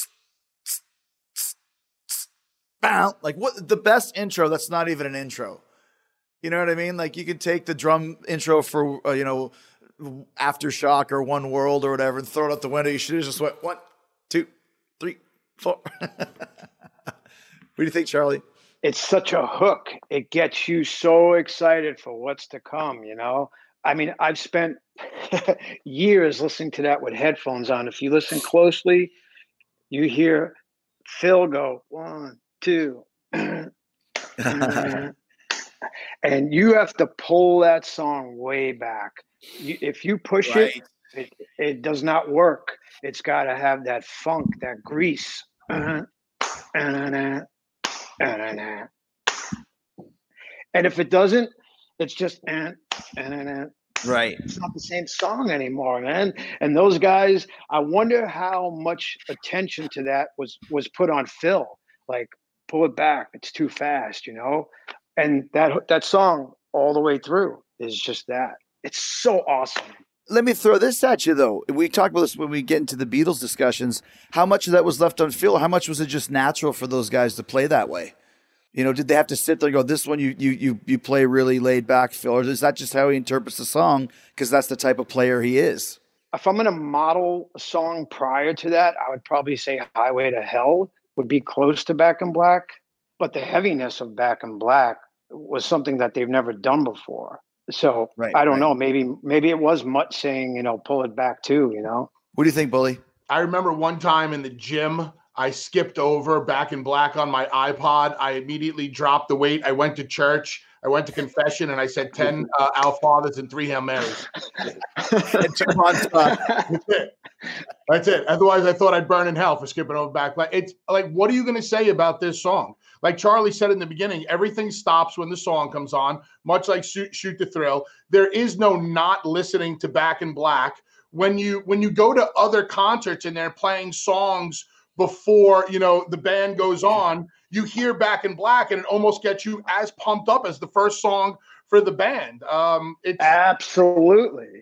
like what the best intro that's not even an intro. You know what I mean? Like you could take the drum intro for Aftershock or One World or whatever and throw it out the window. You should have just went 1, 2, 3, 4. What do you think, Charlie? It's such a hook. It gets you so excited for what's to come, I mean, I've spent years listening to that with headphones on. If you listen closely, you hear Phil go 1, 2. And you have to pull that song way back. If you push it does not work. It's got to have that funk, that grease. And if it doesn't, it's just right. It's not the same song anymore, man. And those guys, I wonder how much attention to that was put on Phil. Like, pull it back. It's too fast, And that song all the way through is just that. It's so awesome. Let me throw this at you, though. We talked about this when we get into the Beatles discussions. How much of that was left on Phil? How much was it just natural for those guys to play that way? Did they have to sit there and go, this one you play really laid back, Phil? Or is that just how he interprets the song because that's the type of player he is? if I'm going to model a song prior to that, I would probably say Highway to Hell would be close to Back in Black. But the heaviness of Back in Black was something that they've never done before. So I don't know. Maybe it was Mutt saying, pull it back too, What do you think, Bully? I remember one time in the gym, I skipped over Back in Black on my iPod. I immediately dropped the weight. I went to church. I went to confession, and I said 10 Our Fathers and 3 Hail Marys. That's it. That's it. Otherwise, I thought I'd burn in hell for skipping over Back. Like, it's like, what are you going to say about this song? Like Charlie said in the beginning, everything stops when the song comes on, much like Shoot the Thrill. There is no not listening to Back in Black. When you go to other concerts and they're playing songs before, the band goes on, you hear Back in Black and it almost gets you as pumped up as the first song for the band. It's absolutely.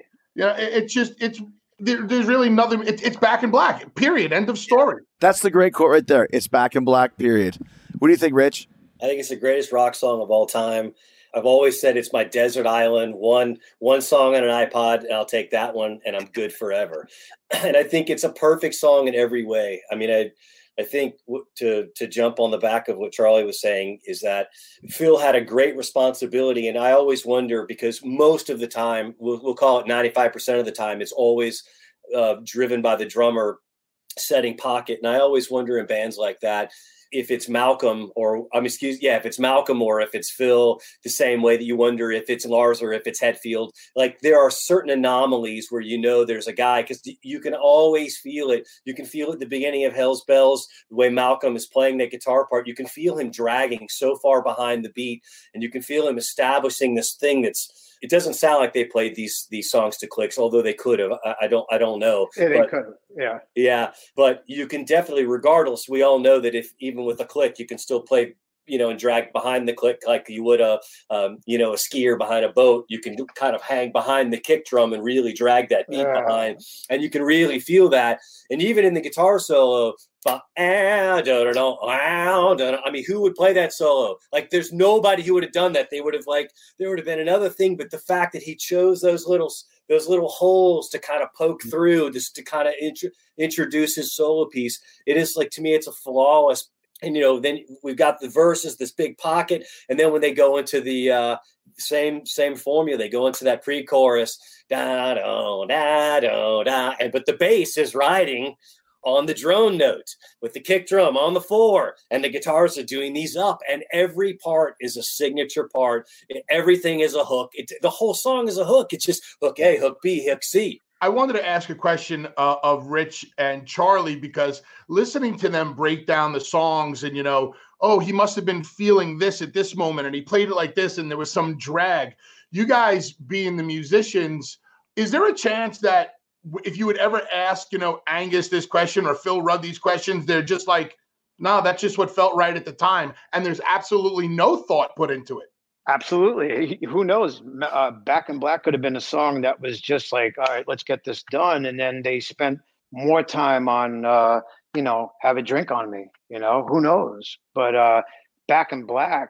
There's really nothing. It's Back in Black, period. End of story. That's the great quote right there. It's Back in Black, period. What do you think, Rich? I think it's the greatest rock song of all time. I've always said it's my desert island, one song on an iPod, and I'll take that one, and I'm good forever. And I think it's a perfect song in every way. I mean, I think to jump on the back of what Charlie was saying is that Phil had a great responsibility, and I always wonder, because most of the time, we'll call it 95% of the time, it's always driven by the drummer setting pocket. And I always wonder in bands like that, if it's Malcolm if it's Malcolm or if it's Phil, the same way that you wonder if it's Lars or if it's Hetfield. Like, there are certain anomalies where there's a guy, because you can always feel it. You can feel at the beginning of Hell's Bells, the way Malcolm is playing that guitar part, you can feel him dragging so far behind the beat, and you can feel him establishing this thing it doesn't sound like they played these songs to clicks, although they could have. I don't know. Yeah, they could have. Yeah. Yeah. But you can definitely, regardless, we all know that if even with a click, you can still play, and drag behind the click like you would a skier behind a boat. You can kind of hang behind the kick drum and really drag that beat behind. And you can really feel that. And even in the guitar solo, I mean, who would play that solo? Like, there's nobody who would have done that. There would have been another thing, but the fact that he chose those little holes to kind of poke through, just to kind of introduce his solo piece, it is, like, to me, it's a flawless. And then we've got the verses, this big pocket, and then when they go into the same formula, they go into that pre-chorus, da da da da da, but the bass is riding on the drone note with the kick drum on the 4, and the guitars are doing these up, and every part is a signature part. Everything is a hook. The whole song is a hook. It's just hook A, hook B, hook C. I wanted to ask a question of Rich and Charlie, because listening to them break down the songs and, he must have been feeling this at this moment and he played it like this and there was some drag. You guys being the musicians, is there a chance that if you would ever ask, Angus this question or Phil Rudd these questions, they're just like, no, that's just what felt right at the time, and there's absolutely no thought put into it? Absolutely. Who knows? Back in Black could have been a song that was just like, all right, let's get this done. And then they spent more time on, have a drink on me, who knows? But Back in Black,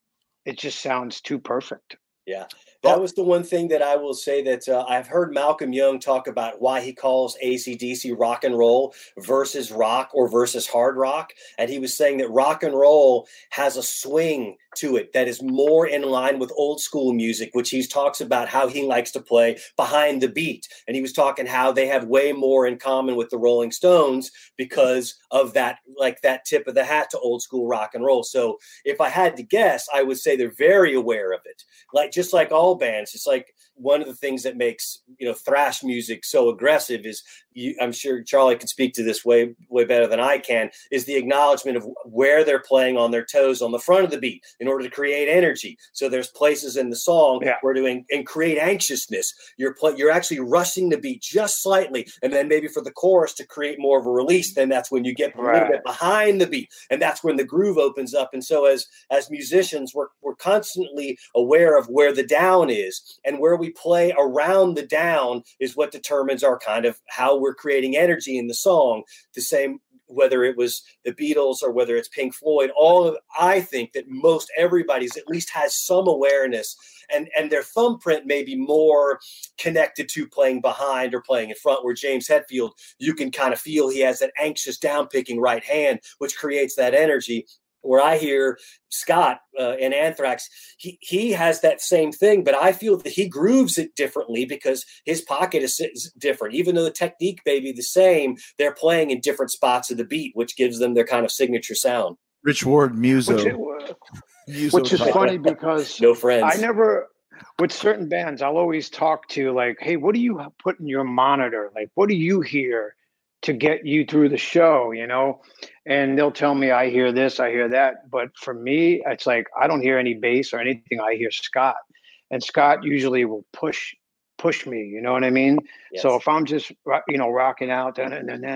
it just sounds too perfect. Yeah. That was the one thing that I will say that I've heard Malcolm Young talk about why he calls AC/DC rock and roll versus rock or versus hard rock. And he was saying that rock and roll has a swing to it that is more in line with old school music, which he talks about how he likes to play behind the beat. And he was talking how they have way more in common with the Rolling Stones because of that, like that tip of the hat to old school rock and roll. So if I had to guess, I would say they're very aware of it. Like, just like all bands, it's like one of the things that makes, thrash music so aggressive is, I'm sure Charlie can speak to this way better than I can, is the acknowledgement of where they're playing on their toes on the front of the beat in order to create energy. So there's places in the song where doing and create anxiousness. You're actually rushing the beat just slightly, and then maybe for the chorus to create more of a release, then that's when you get a little bit behind the beat, and that's when the groove opens up. And so as musicians, we're constantly aware of where the down is, and where we play around the down is what determines our kind of how we're creating energy in the song. The same whether it was the Beatles or whether it's Pink Floyd, I think that most everybody's at least has some awareness, and their thumbprint may be more connected to playing behind or playing in front, where James Hetfield, you can kind of feel he has that anxious down-picking right hand, which creates that energy. Where I hear Scott in Anthrax, he has that same thing, but I feel that he grooves it differently because his pocket is different. Even though the technique may be the same, they're playing in different spots of the beat, which gives them their kind of signature sound. Rich Ward, Muso. Which is funny because no friends. I never, with certain bands, I'll always talk to like, hey, what do you put in your monitor? Like, what do you hear to get you through the show, you know? And they'll tell me, I hear this, I hear that. But for me, it's like, I don't hear any bass or anything. I hear Scott, and Scott usually will push me. You know what I mean? Yes. So if I'm just, rocking out, I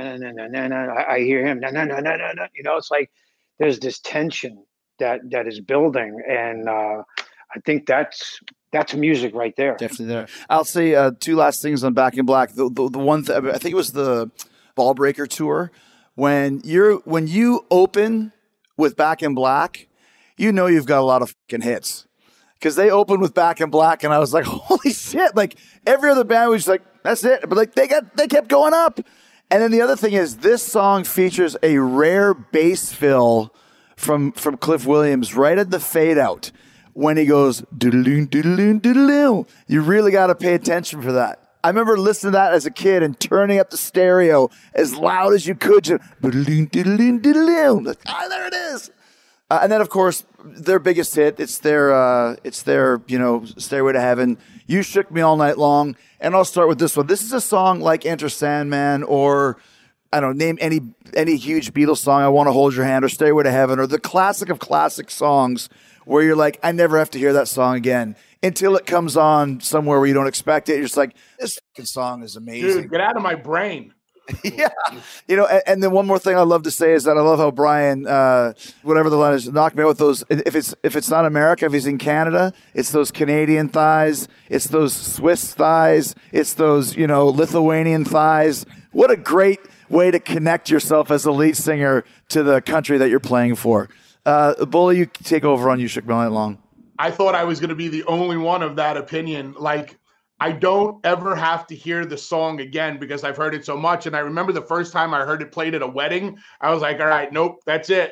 hear him, you know, it's like, there's this tension that is building. And I think that's music right there. Definitely there. I'll say two last things on Back in Black. The one I think it was the Ballbreaker tour. When you open with Back in Black, you know you've got a lot of fucking hits. Because they opened with Back in Black, and I was like, holy shit. Like, every other band was just like, that's it. But like they kept going up. And then the other thing is, this song features a rare bass fill from Cliff Williams right at the fade out. When he goes, doodaloon, doodaloon, doodaloon. You really got to pay attention for that. I remember listening to that as a kid and turning up the stereo as loud as you could. Doodaloon, doodaloon, doodaloon. Like, there it is. And then, of course, their biggest hit, it's their Stairway to Heaven. You Shook Me All Night Long. And I'll start with this one. This is a song like Enter Sandman, or I don't know, name any huge Beatles song, I Want to Hold Your Hand, or Stairway to Heaven, or the classic of classic songs where you're like, I never have to hear that song again, until it comes on somewhere where you don't expect it. You're just like, this fucking song is amazing. Dude, get out of my brain. Yeah. And then one more thing I love to say is that I love how Brian, whatever the line is, knocked me out with those. If it's not America, if he's in Canada, it's those Canadian thighs, it's those Swiss thighs, it's those, Lithuanian thighs. What a great way to connect yourself as a lead singer to the country that you're playing for. Bully, you take over on You Shook Me All Night Long. I thought I was going to be the only one of that opinion. Like, I don't ever have to hear the song again because I've heard it so much. And I remember the first time I heard it played at a wedding, I was like, all right, nope, that's it.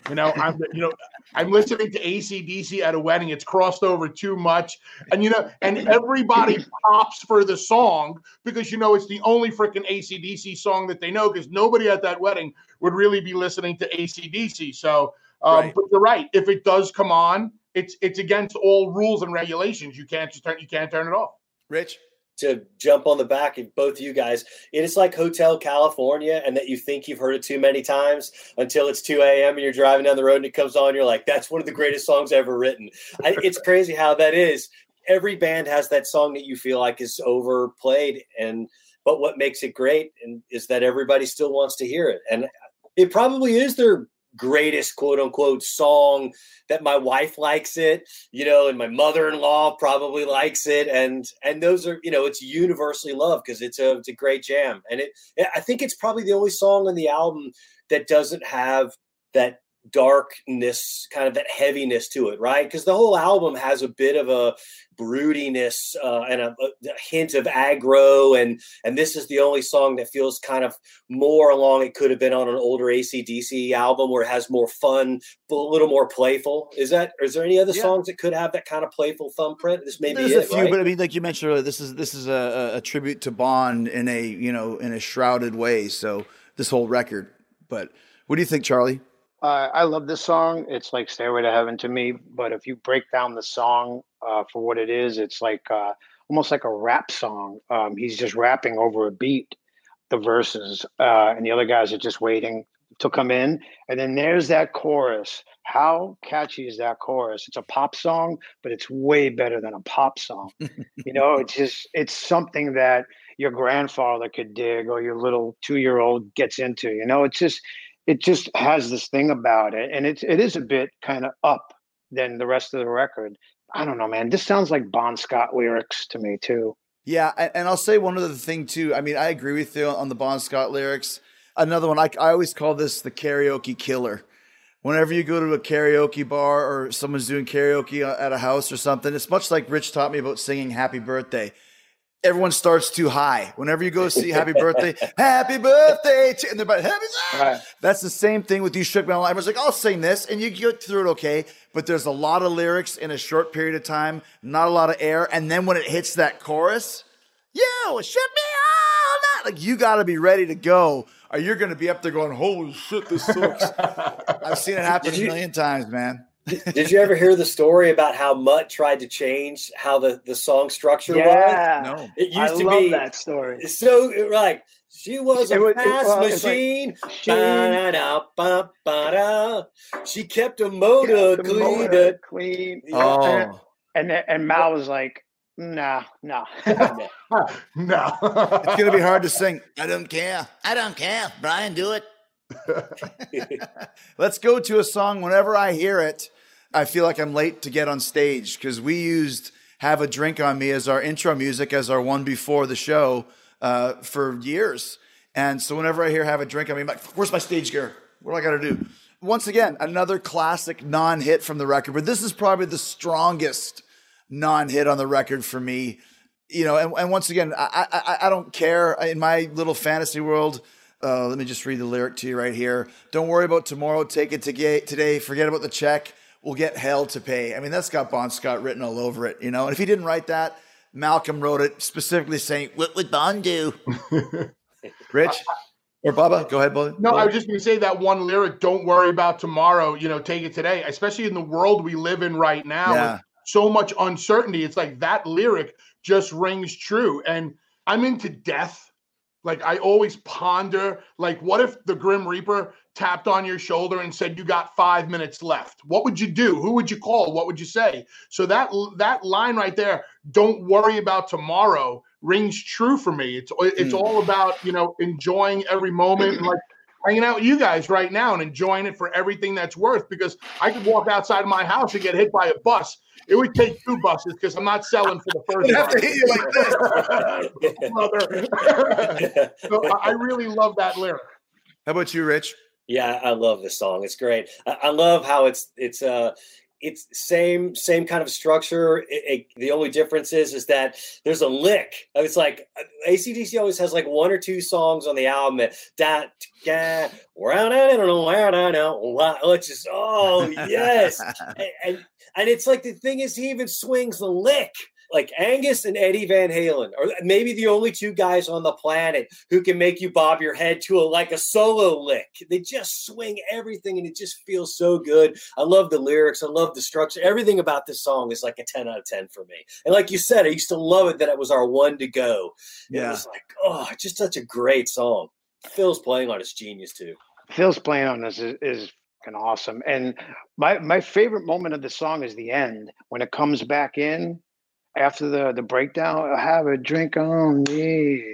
I'm listening to AC/DC at a wedding. It's crossed over too much. And, and everybody pops for the song because, it's the only freaking AC/DC song that they know, because nobody at that wedding would really be listening to AC/DC. So, right. But you're right. If it does come on, it's against all rules and regulations. You can't turn it off. Rich? To jump on the back of both of you guys, it is like Hotel California, and that you think you've heard it too many times until it's 2 a.m. and you're driving down the road and it comes on. You're like, that's one of the greatest songs ever written. It's crazy how that is. Every band has that song that you feel like is overplayed, but what makes it great is that everybody still wants to hear it. And it probably is their greatest quote unquote song, that my wife likes it, and my mother-in-law probably likes it. And those are, it's universally loved because it's a great jam. And I think it's probably the only song on the album that doesn't have that darkness, kind of that heaviness to it, right? Because the whole album has a bit of a broodiness and a hint of aggro, and this is the only song that feels kind of more along it could have been on an older AC/DC album where it has more fun, a little more playful. Is there any other songs that could have that kind of playful thumbprint? This may be There's it, a few, right? But I mean, like you mentioned earlier, this is a tribute to Bon in a shrouded way. So this whole record. But what do you think, Charlie? I love this song. It's like Stairway to Heaven to me. But if you break down the song for what it is, it's like almost like a rap song. He's just rapping over a beat, the verses, and the other guys are just waiting to come in. And then there's that chorus. How catchy is that chorus? It's a pop song, but it's way better than a pop song. It's something that your grandfather could dig or your little 2-year-old gets into. It just has this thing about it. And it is a bit kind of up than the rest of the record. I don't know, man. This sounds like Bon Scott lyrics to me, too. Yeah, and I'll say one other thing, too. I mean, I agree with you on the Bon Scott lyrics. Another one, I always call this the karaoke killer. Whenever you go to a karaoke bar or someone's doing karaoke at a house or something, it's much like Rich taught me about singing Happy Birthday. Everyone starts too high. Whenever you go see Happy Birthday, Happy Birthday, and they're like, Happy Birthday. Right. That's the same thing with You Shook Me All Night. Everyone's like, I'll sing this, and you get through it okay, but there's a lot of lyrics in a short period of time, not a lot of air, and then when it hits that chorus, you shook me all night. Like, you got to be ready to go, or you're going to be up there going, holy shit, this sucks. I've seen it happen a million times, man. Did you ever hear the story about how Mutt tried to change how the song structure was? No. It used to be that story. So like she was a fast machine. She kept a motor clean. Oh. And Mal was like, no. No. It's gonna be hard to sing. I don't care. Brian, do it. Let's go to a song. Whenever I hear it, I feel like I'm late to get on stage, because we used Have a Drink on Me as our intro music, as our one before the show for years. And so whenever I hear Have a Drink on Me, I'm like, where's my stage gear? What do I got to do? Once again, another classic non-hit from the record, but this is probably the strongest non-hit on the record for me. You know, and once again, I don't care. In my little fantasy world, let me just read the lyric to you right here. Don't worry about tomorrow. Take it today. Forget about the check. We'll get hell to pay. I mean, that's got Bon Scott written all over it, you know? And if he didn't write that, Malcolm wrote it specifically saying, what would Bon do? Rich? Or Bubba? Go ahead, Bubba. No, I was just going to say that one lyric, don't worry about tomorrow, you know, take it today, especially in the world we live in right now. Yeah. With so much uncertainty. It's like that lyric just rings true. And I'm into death. Like, I always ponder, like, what if the Grim Reaper tapped on your shoulder and said, you got 5 minutes left? What would you do? Who would you call? What would you say? So that line right there, don't worry about tomorrow, rings true for me. It's all about, you know, enjoying every moment and like hanging out with you guys right now and enjoying it for everything that's worth, because I could walk outside of my house and get hit by a bus. It would take 2 buses because I'm not selling for the first one. I have to hit you like this. So I really love that lyric. How about you, Rich? Yeah, I love this song. It's great. I love how it's same kind of structure. The only difference is that there's a lick. It's like AC/DC always has like 1 or 2 songs on the album that it's just, oh yes, and it's like, the thing is, he even swings the lick. Like Angus and Eddie Van Halen are maybe the only 2 guys on the planet who can make you bob your head to a solo lick. They just swing everything, and it just feels so good. I love the lyrics. I love the structure. Everything about this song is like a 10 out of 10 for me. And like you said, I used to love it that it was our one to go. Yeah. It was like, oh, just such a great song. Phil's playing on it's genius too. Phil's playing on this is fucking awesome. And my favorite moment of the song is the end, when it comes back in. After the breakdown, I have a drink on me.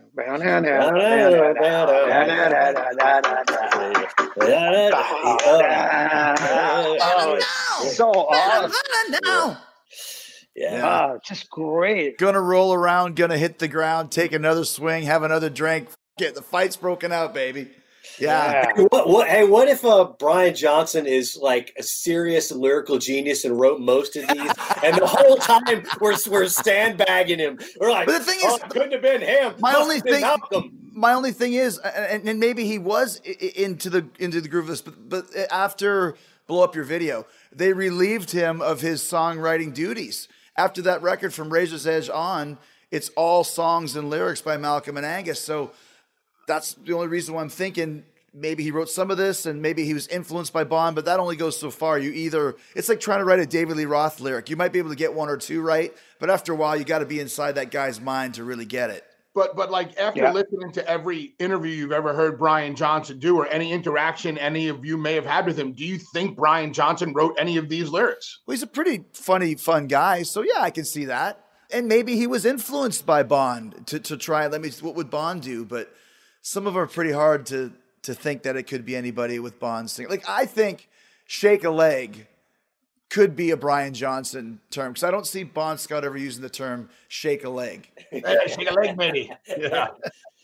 So awesome. Yeah, just great. Gonna roll around, gonna hit the ground, take another swing, have another drink. Get the fight's broken out, baby. Yeah. What if Brian Johnson is like a serious lyrical genius and wrote most of these, and the whole time we're sandbagging him? We're like, but the thing is, it couldn't have been him. My only thing is, and maybe he was into the groove of this, but after Blow Up Your Video, they relieved him of his songwriting duties. After that record, From Razor's Edge on, it's all songs and lyrics by Malcolm and Angus. So that's the only reason why I'm thinking maybe he wrote some of this and maybe he was influenced by Bond, but that only goes so far. It's like trying to write a David Lee Roth lyric. You might be able to get 1 or 2 right, but after a while, you got to be inside that guy's mind to really get it. But like after listening to every interview you've ever heard Brian Johnson do, or any interaction any of you may have had with him, do you think Brian Johnson wrote any of these lyrics? Well, he's a pretty funny, fun guy. So yeah, I can see that. And maybe he was influenced by Bond to try, what would Bond do? But some of them are pretty hard to think that it could be anybody with Bond singing. Like, I think Shake a Leg could be a Brian Johnson term, because I don't see Bon Scott ever using the term shake a leg. Shake a leg, maybe. Yeah.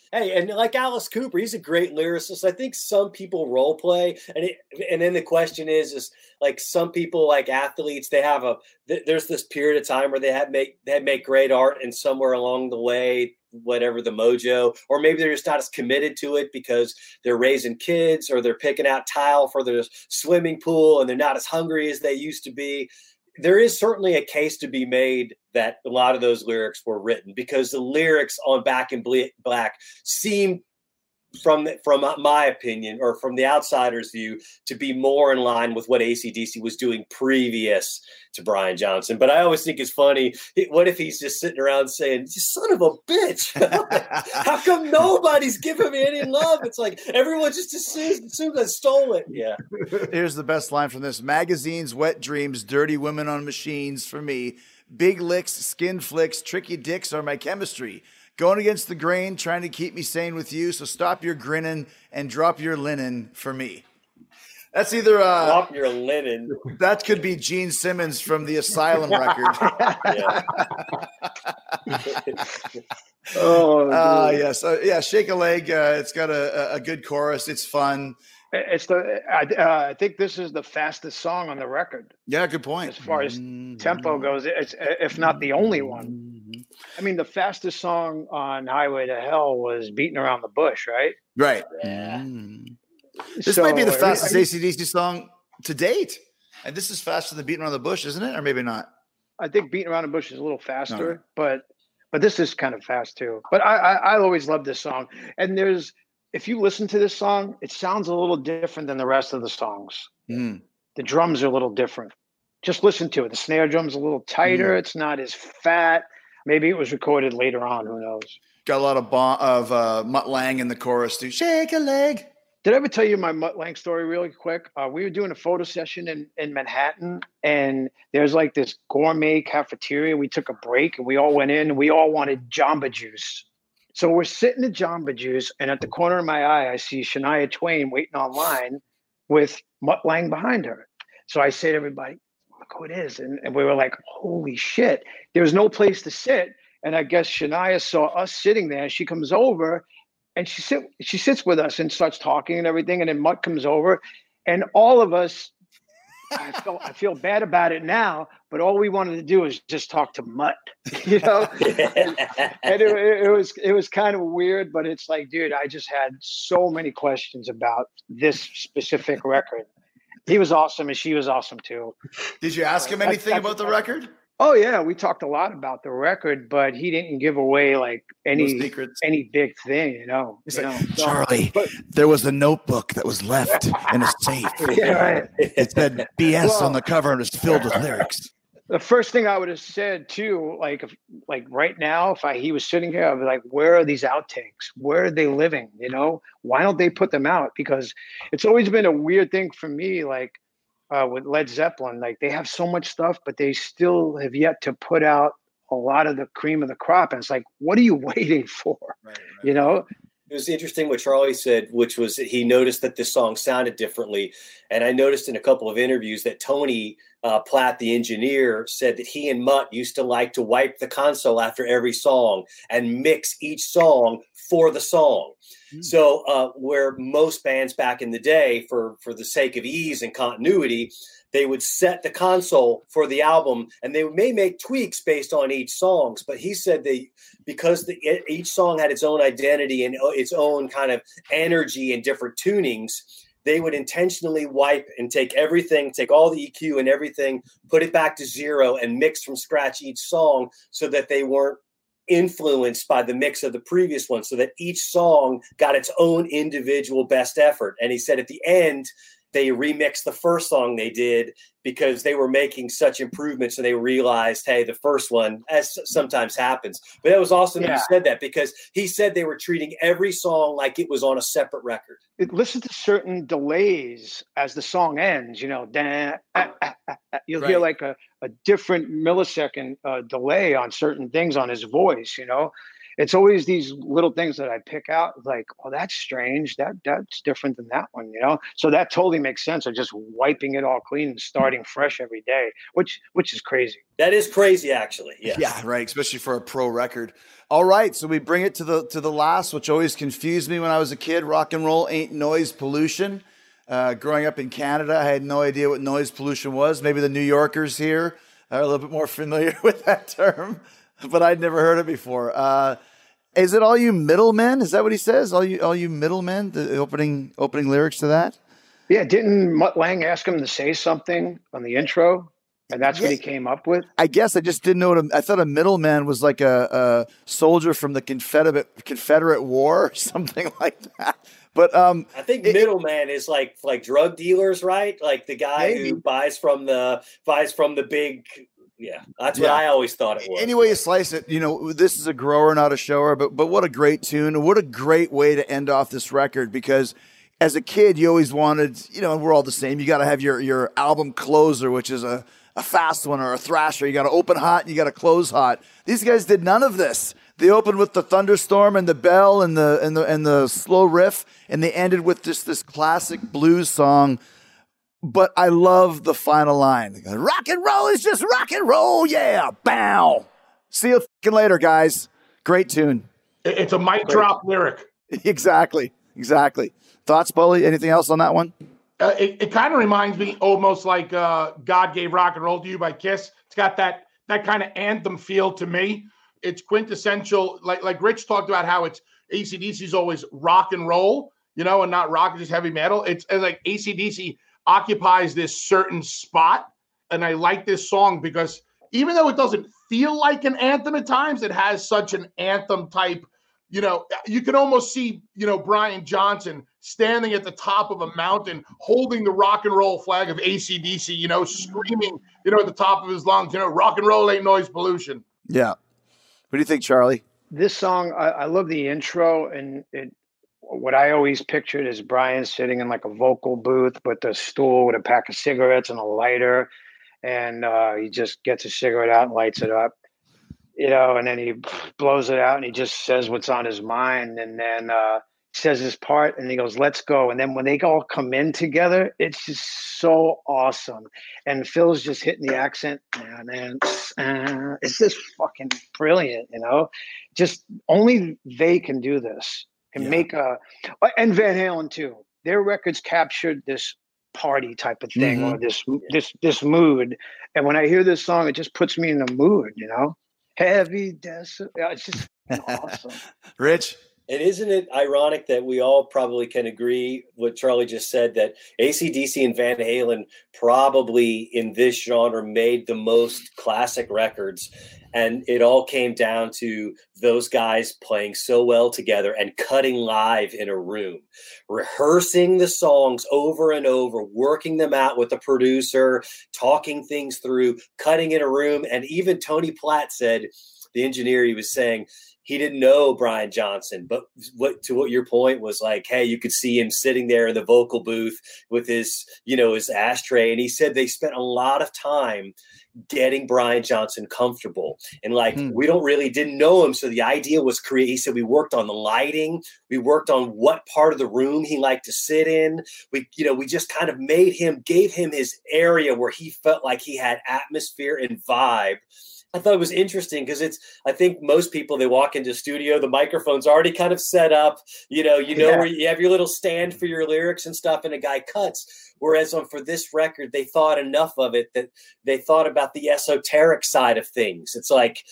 Hey, and like Alice Cooper, he's a great lyricist. I think some people role play, and then the question is like some people, like athletes, they have there's this period of time where they make great art, and somewhere along the way, whatever the mojo, or maybe they're just not as committed to it because they're raising kids or they're picking out tile for their swimming pool and they're not as hungry as they used to be. There is certainly a case to be made that a lot of those lyrics were written because the lyrics on Back in Black seem, from my opinion, or from the outsider's view, to be more in line with what AC/DC was doing previous to Brian Johnson. But I always think it's funny. What if he's just sitting around saying, "You son of a bitch, how come nobody's giving me any love?" It's like everyone just assumes I stole it. Yeah. Here's the best line from this: magazines, wet dreams, dirty women on machines for me. Big licks, skin flicks, tricky dicks are my chemistry. Going against the grain, trying to keep me sane with you. So stop your grinning and drop your linen for me. That's either drop your linen. That could be Gene Simmons from the Asylum record. Yes, yeah. Shake a Leg. It's got a good chorus. It's fun. I think this is the fastest song on the record. Yeah, good point. As far as tempo goes, it's if not the only one. I mean, the fastest song on Highway to Hell was Beating Around the Bush, right? Right. Yeah. This might be the fastest AC/DC song to date. And this is faster than Beating Around the Bush, isn't it? Or maybe not. I think Beating Around the Bush is a little faster, but this is kind of fast too. But I always love this song. And if you listen to this song, it sounds a little different than the rest of the songs. The drums are a little different. Just listen to it. The snare drum's a little tighter. It's not as fat. Maybe it was recorded later on. Who knows? Got a lot of Mutt Lange in the chorus too. Shake a leg. Did I ever tell you my Mutt Lange story really quick? We were doing a photo session in Manhattan, and there's like this gourmet cafeteria. We took a break, and we all went in, and we all wanted Jamba Juice. So we're sitting at Jamba Juice, and at the corner of my eye, I see Shania Twain waiting online with Mutt Lange behind her. So I say to everybody, "Look who it is." And we were like, holy shit. There was no place to sit. And I guess Shania saw us sitting there. She comes over and she sits with us and starts talking and everything. And then Mutt comes over. And all of us, I feel bad about it now, but all we wanted to do was just talk to Mutt, you know? and it was kind of weird, but it's like, dude, I just had so many questions about this specific record. He was awesome, and she was awesome too. Did you ask him anything about the record? Oh yeah, we talked a lot about the record, but he didn't give away like any big thing, you know. Charlie, there was a notebook that was left in a safe. Yeah, right. It said BS on the cover and it's filled with lyrics. The first thing I would have said too, like right now, if he was sitting here, I'd be like, where are these outtakes? Where are they living? You know, why don't they put them out? Because it's always been a weird thing for me, like with Led Zeppelin, like they have so much stuff, but they still have yet to put out a lot of the cream of the crop. And it's like, what are you waiting for? Right. You know? It was interesting what Charlie said, which was that he noticed that this song sounded differently. And I noticed in a couple of interviews that Tony Platt, the engineer, said that he and Mutt used to like to wipe the console after every song and mix each song for the song. So where most bands back in the day, for the sake of ease and continuity, they would set the console for the album, and they may make tweaks based on each songs. But he said because each song had its own identity and its own kind of energy and different tunings, they would intentionally wipe and take all the EQ and everything, put it back to zero, and mix from scratch each song so that they weren't influenced by the mix of the previous one, so that each song got its own individual best effort. And he said at the end, they remixed the first song they did because they were making such improvements, and they realized, hey, the first one, as sometimes happens. But that was awesome that you said that, because he said they were treating every song like it was on a separate record. Listen to certain delays as the song ends, you know, you'll hear like a different millisecond delay on certain things on his voice, you know. it's always these little things that I pick out, like, oh, that's strange. That's different than that one, you know? So that totally makes sense of just wiping it all clean and starting fresh every day, which is crazy. That is crazy, actually. Yes. Yeah, right. Especially for a pro record. All right, so we bring it to the last, which always confused me when I was a kid. Rock and roll ain't noise pollution. Growing up in Canada, I had no idea what noise pollution was. Maybe the New Yorkers here are a little bit more familiar with that term, but I'd never heard it before. Is it all you middlemen? Is that what he says? All you middlemen? The opening lyrics to that? Yeah, didn't Mutt Lange ask him to say something on the intro? And that's what he came up with? I guess I just didn't know I thought a middleman was like a soldier from the Confederate War or something like that. But I think middleman is like drug dealers, right? Like the guy who buys from the big. Yeah, that's what I always thought it was. Anyway, you slice it. You know, this is a grower, not a shower. But what a great tune! What a great way to end off this record, because as a kid, you always wanted. You know, we're all the same. You got to have your album closer, which is a fast one or a thrasher. You got to open hot and you got to close hot. These guys did none of this. They opened with the thunderstorm and the bell and the slow riff, and they ended with just this classic blues song. But I love the final line. They go, rock and roll is just rock and roll, yeah, bow. See you later, guys. Great tune. It's a mic drop lyric. Exactly. Thoughts, Bully? Anything else on that one? It kind of reminds me almost like God Gave Rock and Roll to You by Kiss. It's got that kind of anthem feel to me. It's quintessential. Like Rich talked about how it's AC/DC is always rock and roll, you know, and not rock, just heavy metal. It's like AC/DC occupies this certain spot. And I like this song because even though it doesn't feel like an anthem at times, it has such an anthem type. You know, you can almost see, you know, Brian Johnson standing at the top of a mountain, holding the rock and roll flag of AC/DC, you know, screaming, you know, at the top of his lungs, you know, rock and roll ain't noise pollution. Yeah. What do you think, Charlie? This song, I love the intro, and what I always pictured is Brian sitting in like a vocal booth with a stool with a pack of cigarettes and a lighter, and he just gets a cigarette out and lights it up. You know, and then he blows it out and he just says what's on his mind. And then says his part and he goes, let's go. And then when they all come in together, it's just so awesome. And Phil's just hitting the accent. And it's just fucking brilliant, you know? Just only they can do this. Can make and Van Halen too. Their records captured this party type of thing, or this mood. And when I hear this song, it just puts me in the mood, you know? Heavy desert. It's just awesome. Rich? And isn't it ironic that we all probably can agree what Charlie just said, that AC/DC and Van Halen probably in this genre made the most classic records. And it all came down to those guys playing so well together and cutting live in a room, rehearsing the songs over and over, working them out with the producer, talking things through, cutting in a room. And even Tony Platt said, the engineer, he was saying, he didn't know Brian Johnson, but what your point was like, hey, you could see him sitting there in the vocal booth with his ashtray. And he said they spent a lot of time getting Brian Johnson comfortable. And we didn't know him. So the idea was he said, we worked on the lighting. We worked on what part of the room he liked to sit in. We just kind of gave him his area where he felt like he had atmosphere and vibe. I thought it was interesting because I think most people, they walk into a studio, the microphone's already kind of set up, where you have your little stand for your lyrics and stuff, and a guy cuts. Whereas for this record, they thought enough of it that they thought about the esoteric side of things. It's like,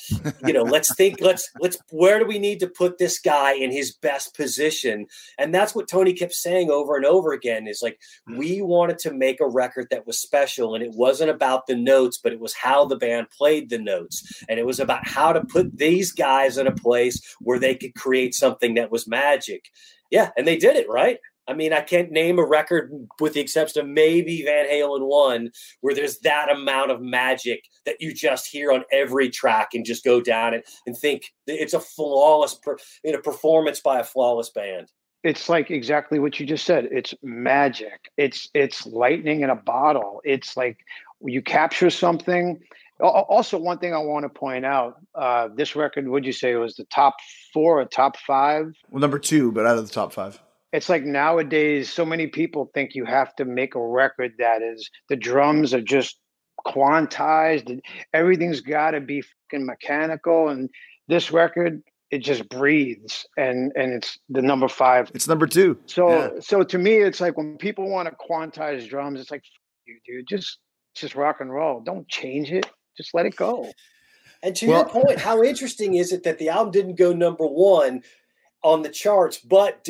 let's where do we need to put this guy in his best position? And that's what Tony kept saying over and over again is like, we wanted to make a record that was special, and it wasn't about the notes, but it was how the band played the notes. And it was about how to put these guys in a place where they could create something that was magic. Yeah. And they did it, right? I mean, I can't name a record with the exception of maybe Van Halen 1 where there's that amount of magic that you just hear on every track and just go down it and think it's a flawless performance by a flawless band. It's like exactly what you just said. It's magic. It's lightning in a bottle. It's like you capture something Also, one thing I want to point out: this record, would you say it was the top 4 or top 5? Well, number 2, but out of the top 5. It's like nowadays, so many people think you have to make a record that is the drums are just quantized and everything's got to be fucking mechanical. And this record, it just breathes, and it's the number 5. It's number 2. So to me, it's like when people want to quantize drums, it's like, you dude, just rock and roll. Don't change it. Just let it go. And to your point, how interesting is it that the album didn't go number 1 on the charts, but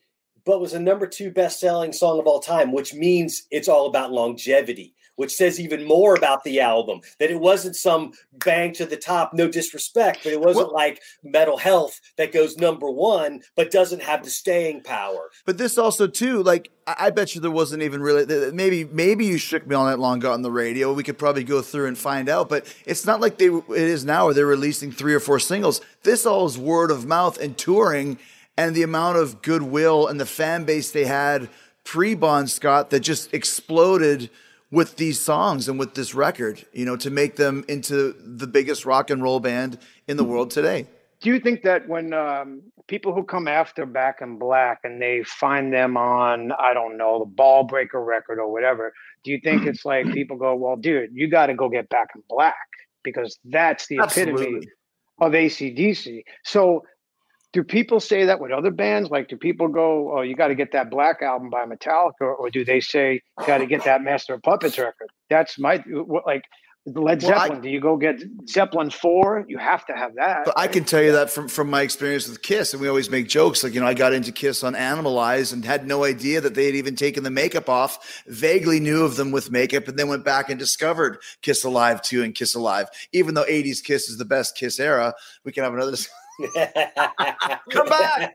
was a number 2 best-selling song of all time, which means it's all about longevity, which says even more about the album, that it wasn't some bang to the top, no disrespect, but it wasn't like Metal Health that goes number 1, but doesn't have the staying power. But this also too, like, I bet you there wasn't even really, maybe You Shook Me All Night Long got on the radio. We could probably go through and find out, but it's not like it is now where they're releasing 3 or 4 singles. This all is word of mouth and touring, and the amount of goodwill and the fan base they had pre-Bon Scott that just exploded with these songs and with this record, to make them into the biggest rock and roll band in the world today. Do you think that when people who come after Back in Black and they find them on, I don't know, the Ball Breaker record or whatever, do you think it's like people go, well, dude, you got to go get Back in Black because that's the epitome of AC/DC. So do people say that with other bands? Like, do people go, oh, you got to get that Black album by Metallica? Or do they say, got to get that Master of Puppets record? That's like Led Zeppelin. Do you go get Zeppelin 4? You have to have that. But I can tell you that from my experience with Kiss, and we always make jokes. Like, I got into Kiss on Animalize and had no idea that they had even taken the makeup off, vaguely knew of them with makeup, and then went back and discovered Kiss Alive 2 and Kiss Alive. Even though 80s Kiss is the best Kiss era, we can have another come back.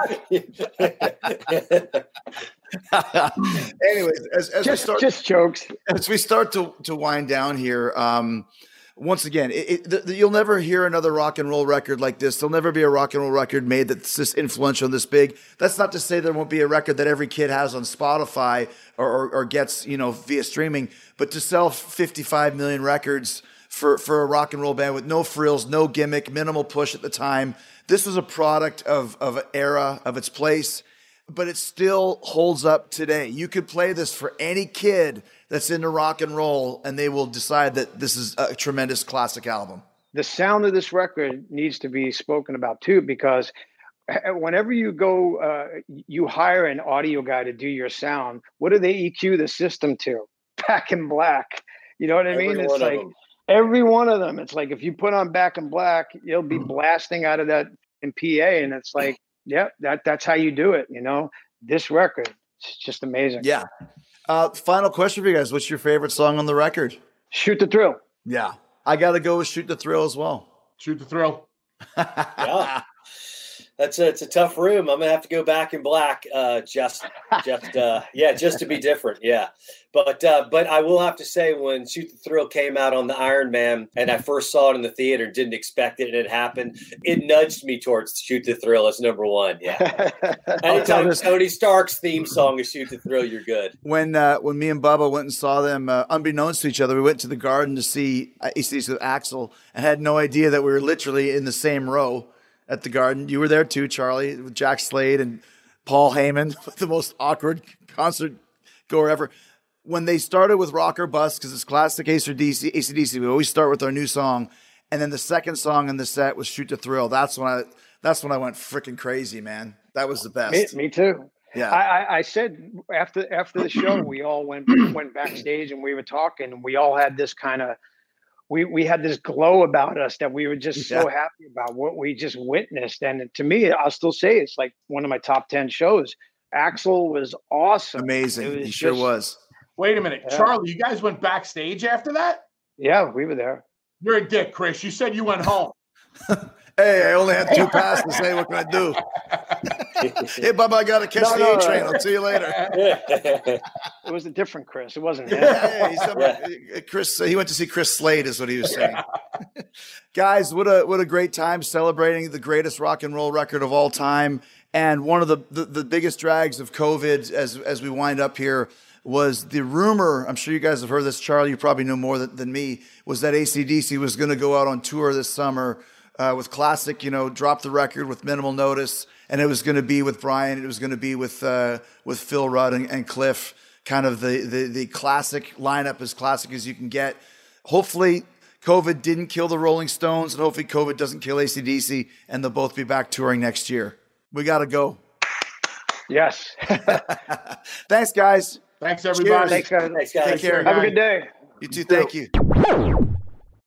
Anyways, as we start, just jokes. As we start to wind down here, once again, you'll never hear another rock and roll record like this. There'll never be a rock and roll record made that's this influential and this big. That's not to say there won't be a record that every kid has on Spotify or gets via streaming, but to sell 55 million records for a rock and roll band with no frills, no gimmick, minimal push at the time. This was a product of an era, of its place, but it still holds up today. You could play this for any kid that's into rock and roll, and they will decide that this is a tremendous classic album. The sound of this record needs to be spoken about too, because whenever you go, you hire an audio guy to do your sound. What do they EQ the system to? Back in Black. You know what I mean? It's like every one of them. It's like if you put on Back in Black, you'll be blasting out of that in PA, and it's like, yeah, that's how you do it. This record, it's just amazing. Yeah. Final question for you guys: what's your favorite song on the record? Shoot the Thrill. Yeah, I got to go with Shoot the Thrill as well. Shoot the Thrill. Yeah. It's a tough room. I'm gonna have to go Back in Black, just to be different. Yeah, but I will have to say, when Shoot the Thrill came out on the Iron Man, and I first saw it in the theater, didn't expect it, and it happened. It nudged me towards Shoot the Thrill as number 1. Yeah. Anytime Tony Stark's theme song is Shoot the Thrill, you're good. When me and Bubba went and saw them, unbeknownst to each other, we went to the Garden to see AC/DC with Axl, and had no idea that we were literally in the same row at the Garden. You were there too, Charlie, with Jack Slade and Paul Heyman, the most awkward concert goer ever. When they started with Rock or Bust, because it's classic AC/DC, we always start with our new song, and then the second song in the set was Shoot the Thrill. That's when I went freaking crazy, man. That was the best. Me too. Yeah. I said after the show, we all went backstage and we were talking, and we all had this kind of, we had this glow about us that we were just so happy about what we just witnessed. And to me, I'll still say it's like one of my top 10 shows. Axl was awesome. Amazing. He sure was. Wait a minute. Yeah. Charlie, you guys went backstage after that? Yeah, we were there. You're a dick, Chris. You said you went home. Hey, I only had 2 passes. Hey, what can I do? Hey, Bubba, I got to catch the A train. I'll see you later. It was a different Chris. It wasn't him. Chris, he went to see Chris Slade is what he was saying. Guys, what a great time celebrating the greatest rock and roll record of all time. And one of the biggest drags of COVID as we wind up here. was the rumor, I'm sure you guys have heard this, Charlie, you probably know more than me, was that AC/DC was going to go out on tour this summer with classic, drop the record with minimal notice, and it was going to be with Brian, it was going to be with Phil Rudd and Cliff, kind of the classic lineup, as classic as you can get. Hopefully COVID didn't kill the Rolling Stones, and hopefully COVID doesn't kill AC/DC, and they'll both be back touring next year. We got to go. Yes. Thanks, Thanks, guys. everybody. Thanks, guys. Thanks, guys. Take care. Have a good day. You too. Thank you.